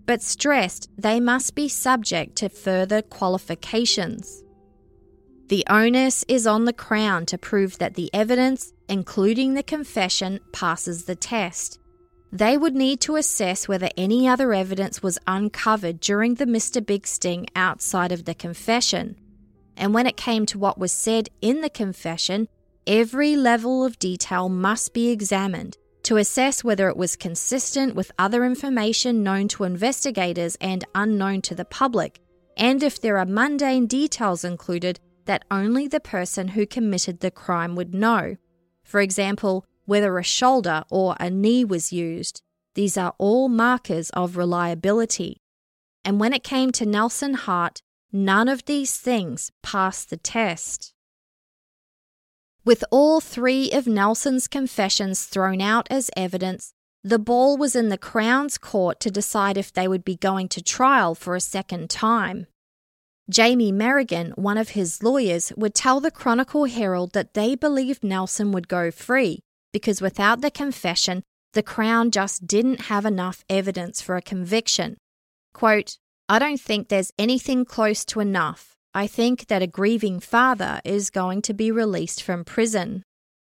but stressed they must be subject to further qualifications. The onus is on the Crown to prove that the evidence, including the confession, passes the test. They would need to assess whether any other evidence was uncovered during the Mr. Big sting outside of the confession. And when it came to what was said in the confession, every level of detail must be examined to assess whether it was consistent with other information known to investigators and unknown to the public, and if there are mundane details included that only the person who committed the crime would know. For example, whether a shoulder or a knee was used. These are all markers of reliability. And when it came to Nelson Hart, none of these things passed the test. With all three of Nelson's confessions thrown out as evidence, the ball was in the Crown's court to decide if they would be going to trial for a second time. Jamie Merrigan, one of his lawyers, would tell the Chronicle Herald that they believed Nelson would go free because without the confession, the Crown just didn't have enough evidence for a conviction. Quote, "I don't think there's anything close to enough. I think that a grieving father is going to be released from prison."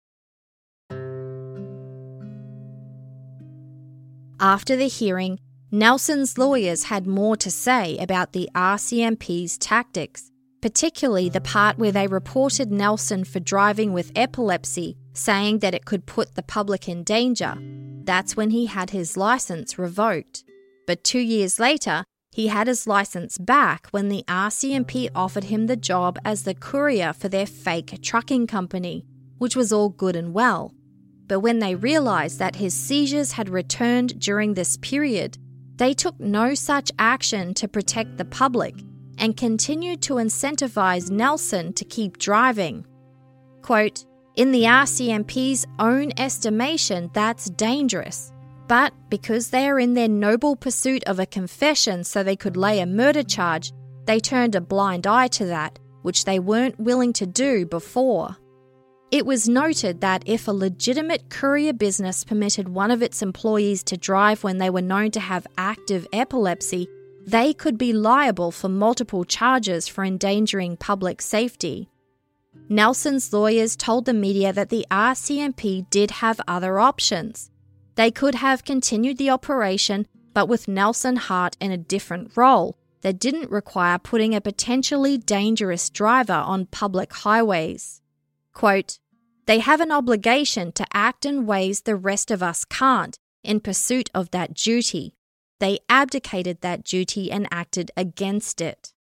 After the hearing, Nelson's lawyers had more to say about the RCMP's tactics, particularly the part where they reported Nelson for driving with epilepsy, saying that it could put the public in danger. That's when he had his license revoked. But 2 years later, he had his license back when the RCMP offered him the job as the courier for their fake trucking company, which was all good and well. But when they realised that his seizures had returned during this period, they took no such action to protect the public and continued to incentivise Nelson to keep driving. Quote, "In the RCMP's own estimation, that's dangerous. But because they are in their noble pursuit of a confession so they could lay a murder charge, they turned a blind eye to that, which they weren't willing to do before." It was noted that if a legitimate courier business permitted one of its employees to drive when they were known to have active epilepsy, they could be liable for multiple charges for endangering public safety. Nelson's lawyers told the media that the RCMP did have other options. They could have continued the operation, but with Nelson Hart in a different role that didn't require putting a potentially dangerous driver on public highways. Quote, "They have an obligation to act in ways the rest of us can't in pursuit of that duty. They abdicated that duty and acted against it."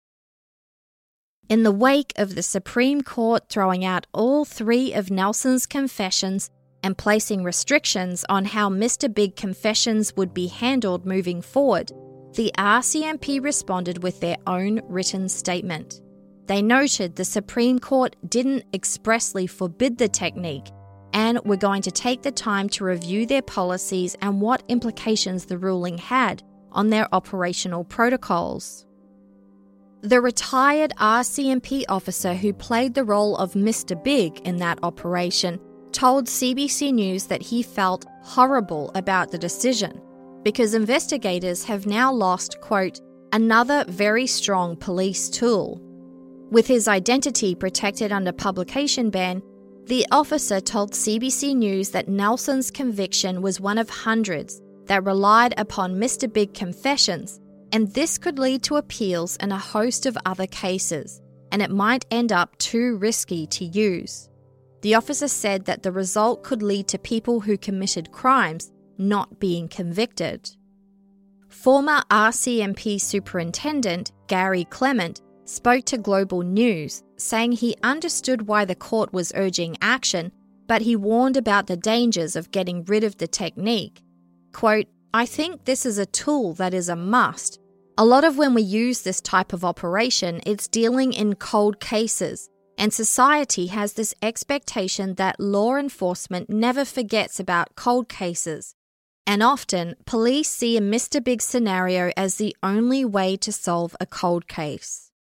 In the wake of the Supreme Court throwing out all three of Nelson's confessions and placing restrictions on how Mr. Big confessions would be handled moving forward, the RCMP responded with their own written statement. They noted the Supreme Court didn't expressly forbid the technique and were going to take the time to review their policies and what implications the ruling had on their operational protocols. The retired RCMP officer who played the role of Mr. Big in that operation told CBC News that he felt horrible about the decision because investigators have now lost, quote, "another very strong police tool." With his identity protected under publication ban, the officer told CBC News that Nelson's conviction was one of hundreds that relied upon Mr. Big confessions, and this could lead to appeals in a host of other cases, and it might end up too risky to use. The officer said that the result could lead to people who committed crimes not being convicted. Former RCMP Superintendent Gary Clement spoke to Global News, saying he understood why the court was urging action, but he warned about the dangers of getting rid of the technique. Quote, "I think this is a tool that is a must. A lot of when we use this type of operation, it's dealing in cold cases, and society has this expectation that law enforcement never forgets about cold cases. And often, police see a Mr. Big scenario as the only way to solve a cold case."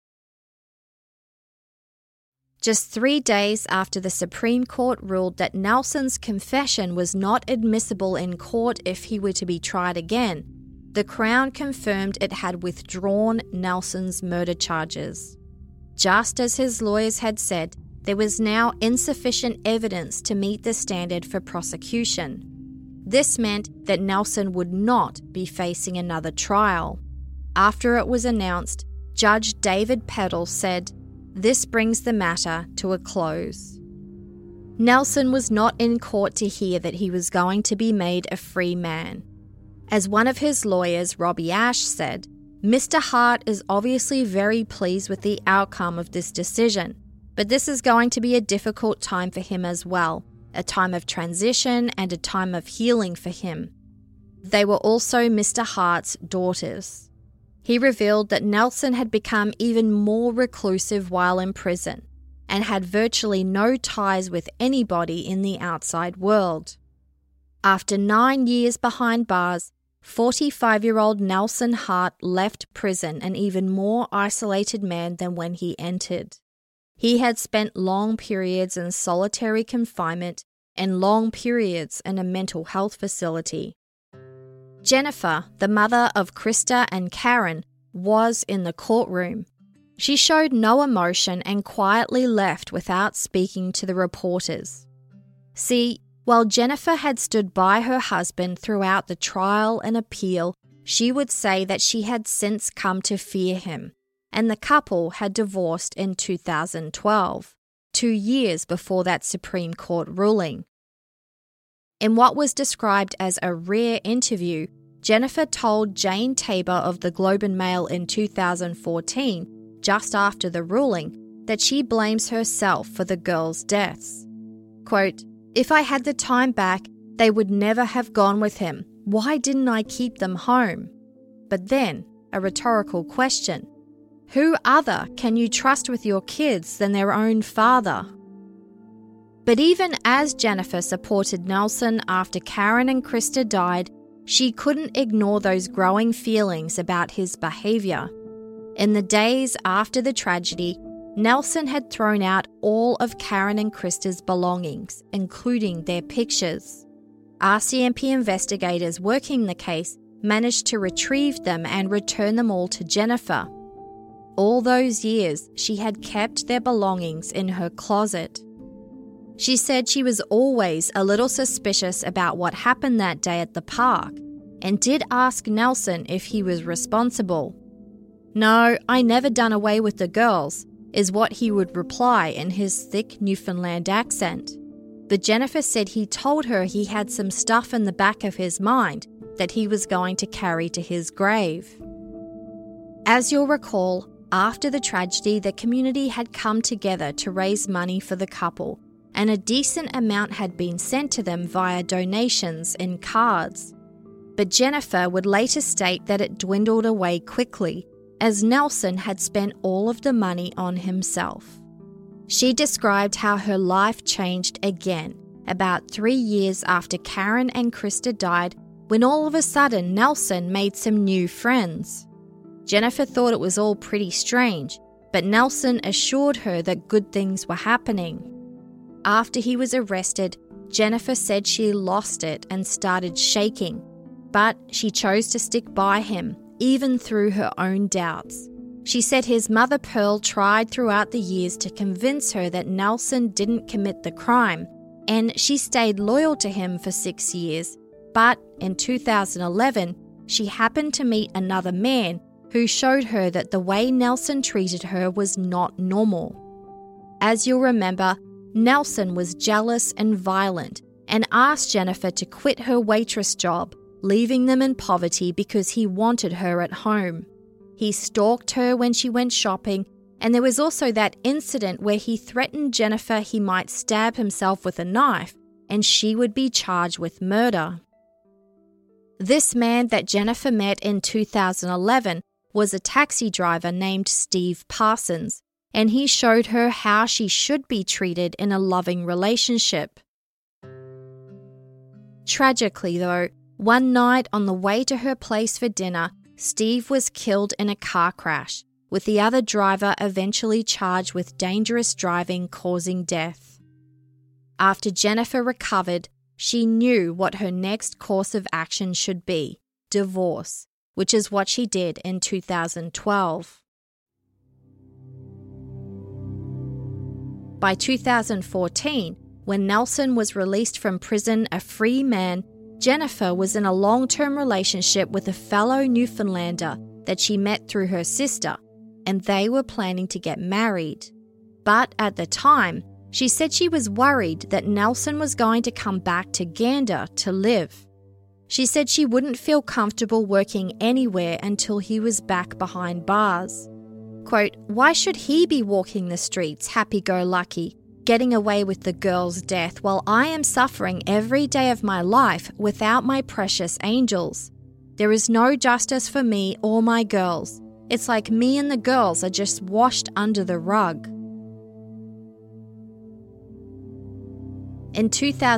Just 3 days after the Supreme Court ruled that Nelson's confession was not admissible in court if he were to be tried again, the Crown confirmed it had withdrawn Nelson's murder charges. Just as his lawyers had said, there was now insufficient evidence to meet the standard for prosecution. This meant that Nelson would not be facing another trial. After it was announced, Judge David Peddle said, "This brings the matter to a close." Nelson was not in court to hear that he was going to be made a free man. As one of his lawyers, Robbie Ash, said, Mr. Hart is obviously very pleased with the outcome of this decision, but this is going to be a difficult time for him as well, a time of transition and a time of healing for him. They were also Mr. Hart's daughters. He revealed that Nelson had become even more reclusive while in prison and had virtually no ties with anybody in the outside world. After 9 years behind bars, 45-year-old Nelson Hart left prison an even more isolated man than when he entered. He had spent long periods in solitary confinement and long periods in a mental health facility. Jennifer, the mother of Krista and Karen, was in the courtroom. She showed no emotion and quietly left without speaking to the reporters. See, while Jennifer had stood by her husband throughout the trial and appeal, she would say that she had since come to fear him, and the couple had divorced in 2012, 2 years before that Supreme Court ruling. In what was described as a rare interview, Jennifer told Jane Tabor of the Globe and Mail in 2014, just after the ruling, that she blames herself for the girls' deaths. Quote, "If I had the time back, they would never have gone with him. Why didn't I keep them home?" But then, a rhetorical question. Who other can you trust with your kids than their own father? But even as Jennifer supported Nelson after Karen and Krista died, she couldn't ignore those growing feelings about his behaviour. In the days after the tragedy, Nelson had thrown out all of Karen and Krista's belongings, including their pictures. RCMP investigators working the case managed to retrieve them and return them all to Jennifer. All those years, she had kept their belongings in her closet. She said she was always a little suspicious about what happened that day at the park and did ask Nelson if he was responsible. "No, I never done away with the girls," is what he would reply in his thick Newfoundland accent. But Jennifer said he told her he had some stuff in the back of his mind that he was going to carry to his grave. As you'll recall, after the tragedy, the community had come together to raise money for the couple, and a decent amount had been sent to them via donations in cards. But Jennifer would later state that it dwindled away quickly, as Nelson had spent all of the money on himself. She described how her life changed again about 3 years after Karen and Krista died, when all of a sudden Nelson made some new friends. Jennifer thought it was all pretty strange, but Nelson assured her that good things were happening. After he was arrested, Jennifer said she lost it and started shaking, but she chose to stick by him, even through her own doubts. She said his mother Pearl tried throughout the years to convince her that Nelson didn't commit the crime, and she stayed loyal to him for 6 years. But in 2011, she happened to meet another man who showed her that the way Nelson treated her was not normal. As you'll remember, Nelson was jealous and violent and asked Jennifer to quit her waitress job, leaving them in poverty because he wanted her at home. He stalked her when she went shopping, and there was also that incident where he threatened Jennifer he might stab himself with a knife and she would be charged with murder. This man that Jennifer met in 2011 was a taxi driver named Steve Parsons, and he showed her how she should be treated in a loving relationship. Tragically though, one night on the way to her place for dinner, Steve was killed in a car crash, with the other driver eventually charged with dangerous driving causing death. After Jennifer recovered, she knew what her next course of action should be: divorce, which is what she did in 2012. By 2014, when Nelson was released from prison a free man, Jennifer was in a long-term relationship with a fellow Newfoundlander that she met through her sister, and they were planning to get married. But at the time, she said she was worried that Nelson was going to come back to Gander to live. She said she wouldn't feel comfortable working anywhere until he was back behind bars. Quote, "Why should he be walking the streets happy-go-lucky, getting away with the girl's death while I am suffering every day of my life without my precious angels? There is no justice for me or my girls. It's like me and the girls are just washed under the rug." In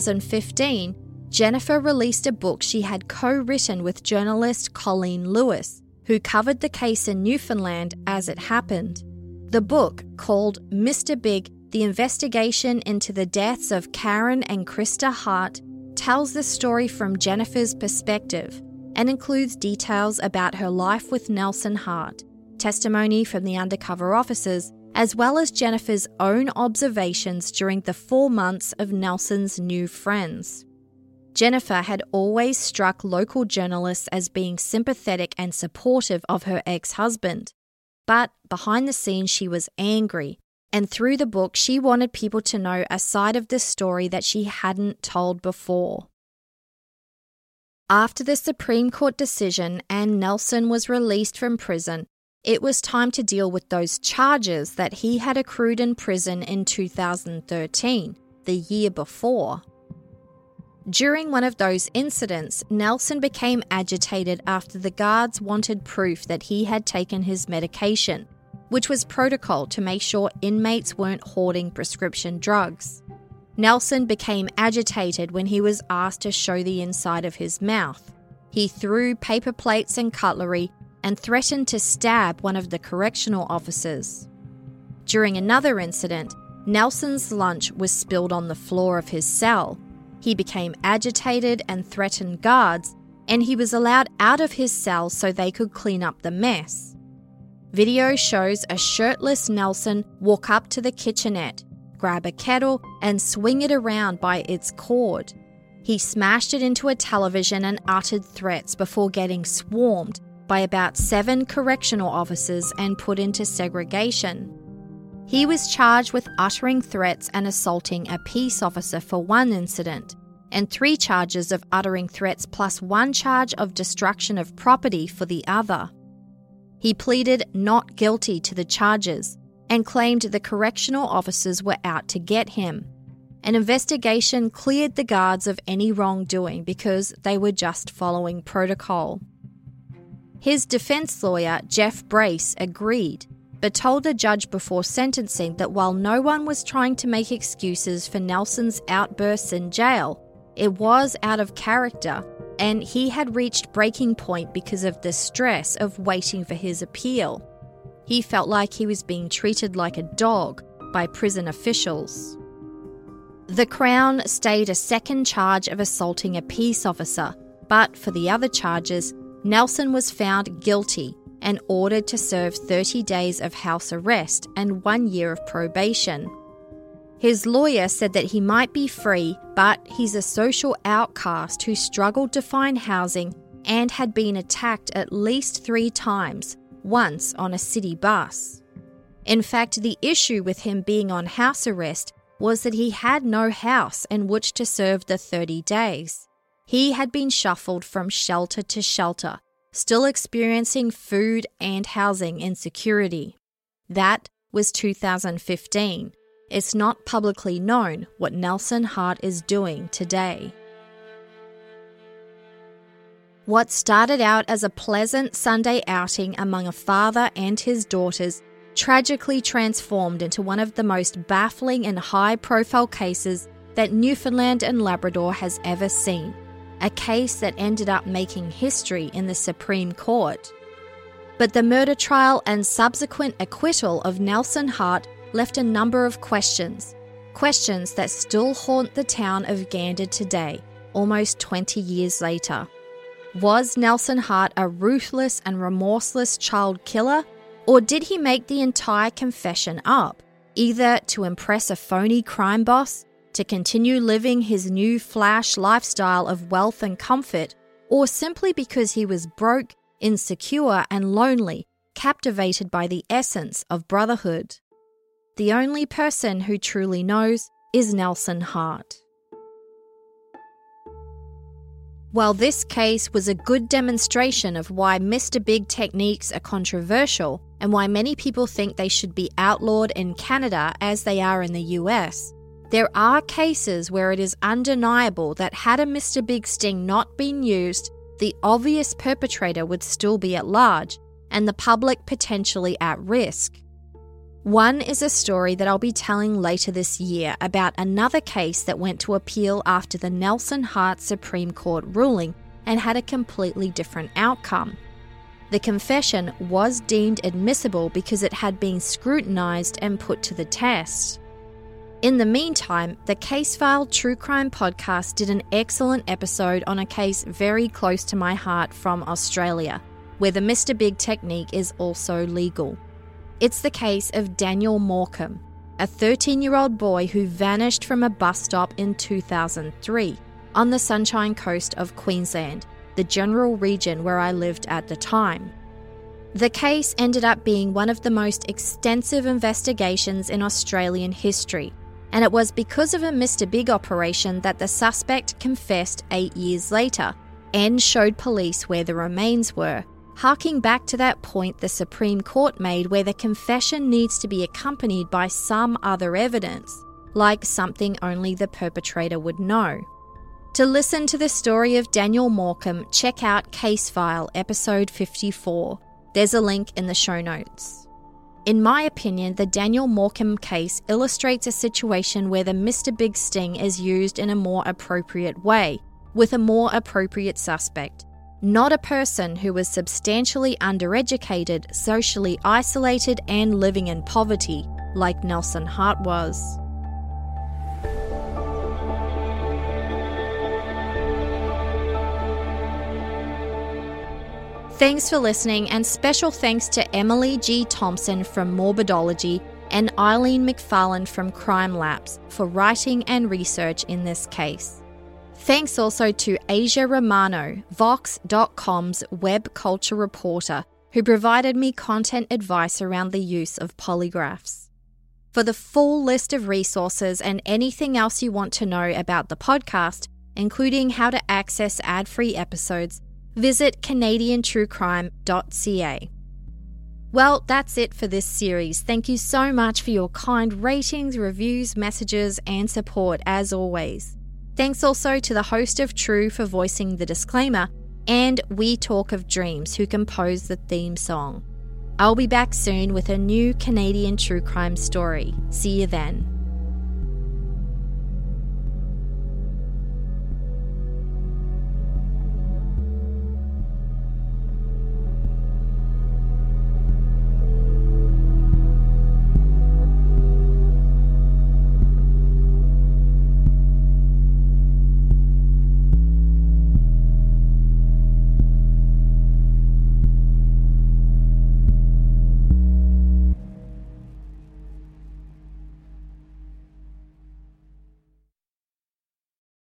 2015, Jennifer released a book she had co-written with journalist Colleen Lewis, who covered the case in Newfoundland as it happened. The book, called Mr. Big, The Investigation into the Deaths of Karen and Krista Hart, tells the story from Jennifer's perspective and includes details about her life with Nelson Hart, testimony from the undercover officers, as well as Jennifer's own observations during the 4 months of Nelson's new friends. Jennifer had always struck local journalists as being sympathetic and supportive of her ex-husband. But behind the scenes she was angry, and through the book she wanted people to know a side of the story that she hadn't told before. After the Supreme Court decision and Nelson was released from prison, it was time to deal with those charges that he had accrued in prison in 2013, the year before. During one of those incidents, Nelson became agitated after the guards wanted proof that he had taken his medication, which was protocol to make sure inmates weren't hoarding prescription drugs. Nelson became agitated when he was asked to show the inside of his mouth. He threw paper plates and cutlery and threatened to stab one of the correctional officers. During another incident, Nelson's lunch was spilled on the floor of his cell. He became agitated and threatened guards, and he was allowed out of his cell so they could clean up the mess. Video shows a shirtless Nelson walk up to the kitchenette, grab a kettle, and swing it around by its cord. He smashed it into a television and uttered threats before getting swarmed by about 7 correctional officers and put into segregation. He was charged with uttering threats and assaulting a peace officer for one incident, and 3 charges of uttering threats plus 1 charge of destruction of property for the other. He pleaded not guilty to the charges and claimed the correctional officers were out to get him. An investigation cleared the guards of any wrongdoing because they were just following protocol. His defense lawyer, Jeff Brace, agreed, but told the judge before sentencing that while no one was trying to make excuses for Nelson's outbursts in jail, it was out of character, and he had reached breaking point because of the stress of waiting for his appeal. He felt like he was being treated like a dog by prison officials. The Crown stayed a second charge of assaulting a peace officer, but for the other charges, Nelson was found guilty and ordered to serve 30 days of house arrest and 1 year of probation. His lawyer said that he might be free, but he's a social outcast who struggled to find housing and had been attacked at least 3 times, once on a city bus. In fact, the issue with him being on house arrest was that he had no house in which to serve the 30 days. He had been shuffled from shelter to shelter, still experiencing food and housing insecurity. That was 2015. It's not publicly known what Nelson Hart is doing today. What started out as a pleasant Sunday outing among a father and his daughters tragically transformed into one of the most baffling and high-profile cases that Newfoundland and Labrador has ever seen. A case that ended up making history in the Supreme Court. But the murder trial and subsequent acquittal of Nelson Hart left a number of questions that still haunt the town of Gander today, almost 20 years later. Was Nelson Hart a ruthless and remorseless child killer, or did he make the entire confession up, either to impress a phony crime boss, to continue living his new flash lifestyle of wealth and comfort, or simply because he was broke, insecure, and lonely, captivated by the essence of brotherhood? The only person who truly knows is Nelson Hart. While this case was a good demonstration of why Mr. Big techniques are controversial and why many people think they should be outlawed in Canada as they are in the US, there are cases where it is undeniable that had a Mr. Big sting not been used, the obvious perpetrator would still be at large and the public potentially at risk. One is a story that I'll be telling later this year about another case that went to appeal after the Nelson Hart Supreme Court ruling and had a completely different outcome. The confession was deemed admissible because it had been scrutinized and put to the test. In the meantime, the Case File True Crime podcast did an excellent episode on a case very close to my heart from Australia, where the Mr. Big technique is also legal. It's the case of Daniel Morcombe, a 13-year-old boy who vanished from a bus stop in 2003 on the Sunshine Coast of Queensland, the general region where I lived at the time. The case ended up being one of the most extensive investigations in Australian history, and it was because of a Mr. Big operation that the suspect confessed 8 years later and showed police where the remains were, harking back to that point the Supreme Court made where the confession needs to be accompanied by some other evidence, like something only the perpetrator would know. To listen to the story of Daniel Morcombe, check out Case File episode 54. There's a link in the show notes. In my opinion, the Daniel Morcombe case illustrates a situation where the Mr. Big sting is used in a more appropriate way, with a more appropriate suspect. Not a person who was substantially undereducated, socially isolated, and living in poverty, like Nelson Hart was. Thanks for listening, and special thanks to Emily G. Thompson from Morbidology and Eileen McFarland from Crime Labs for writing and research in this case. Thanks also to Asia Romano, Vox.com's web culture reporter, who provided me content advice around the use of polygraphs. For the full list of resources and anything else you want to know about the podcast, including how to access ad-free episodes, visit canadiantruecrime.ca. Well, that's it for this series. Thank you so much for your kind ratings, reviews, messages, and support as always. Thanks also to the host of True for voicing the disclaimer, and We Talk of Dreams, who composed the theme song. I'll be back soon with a new Canadian true crime story. See you then.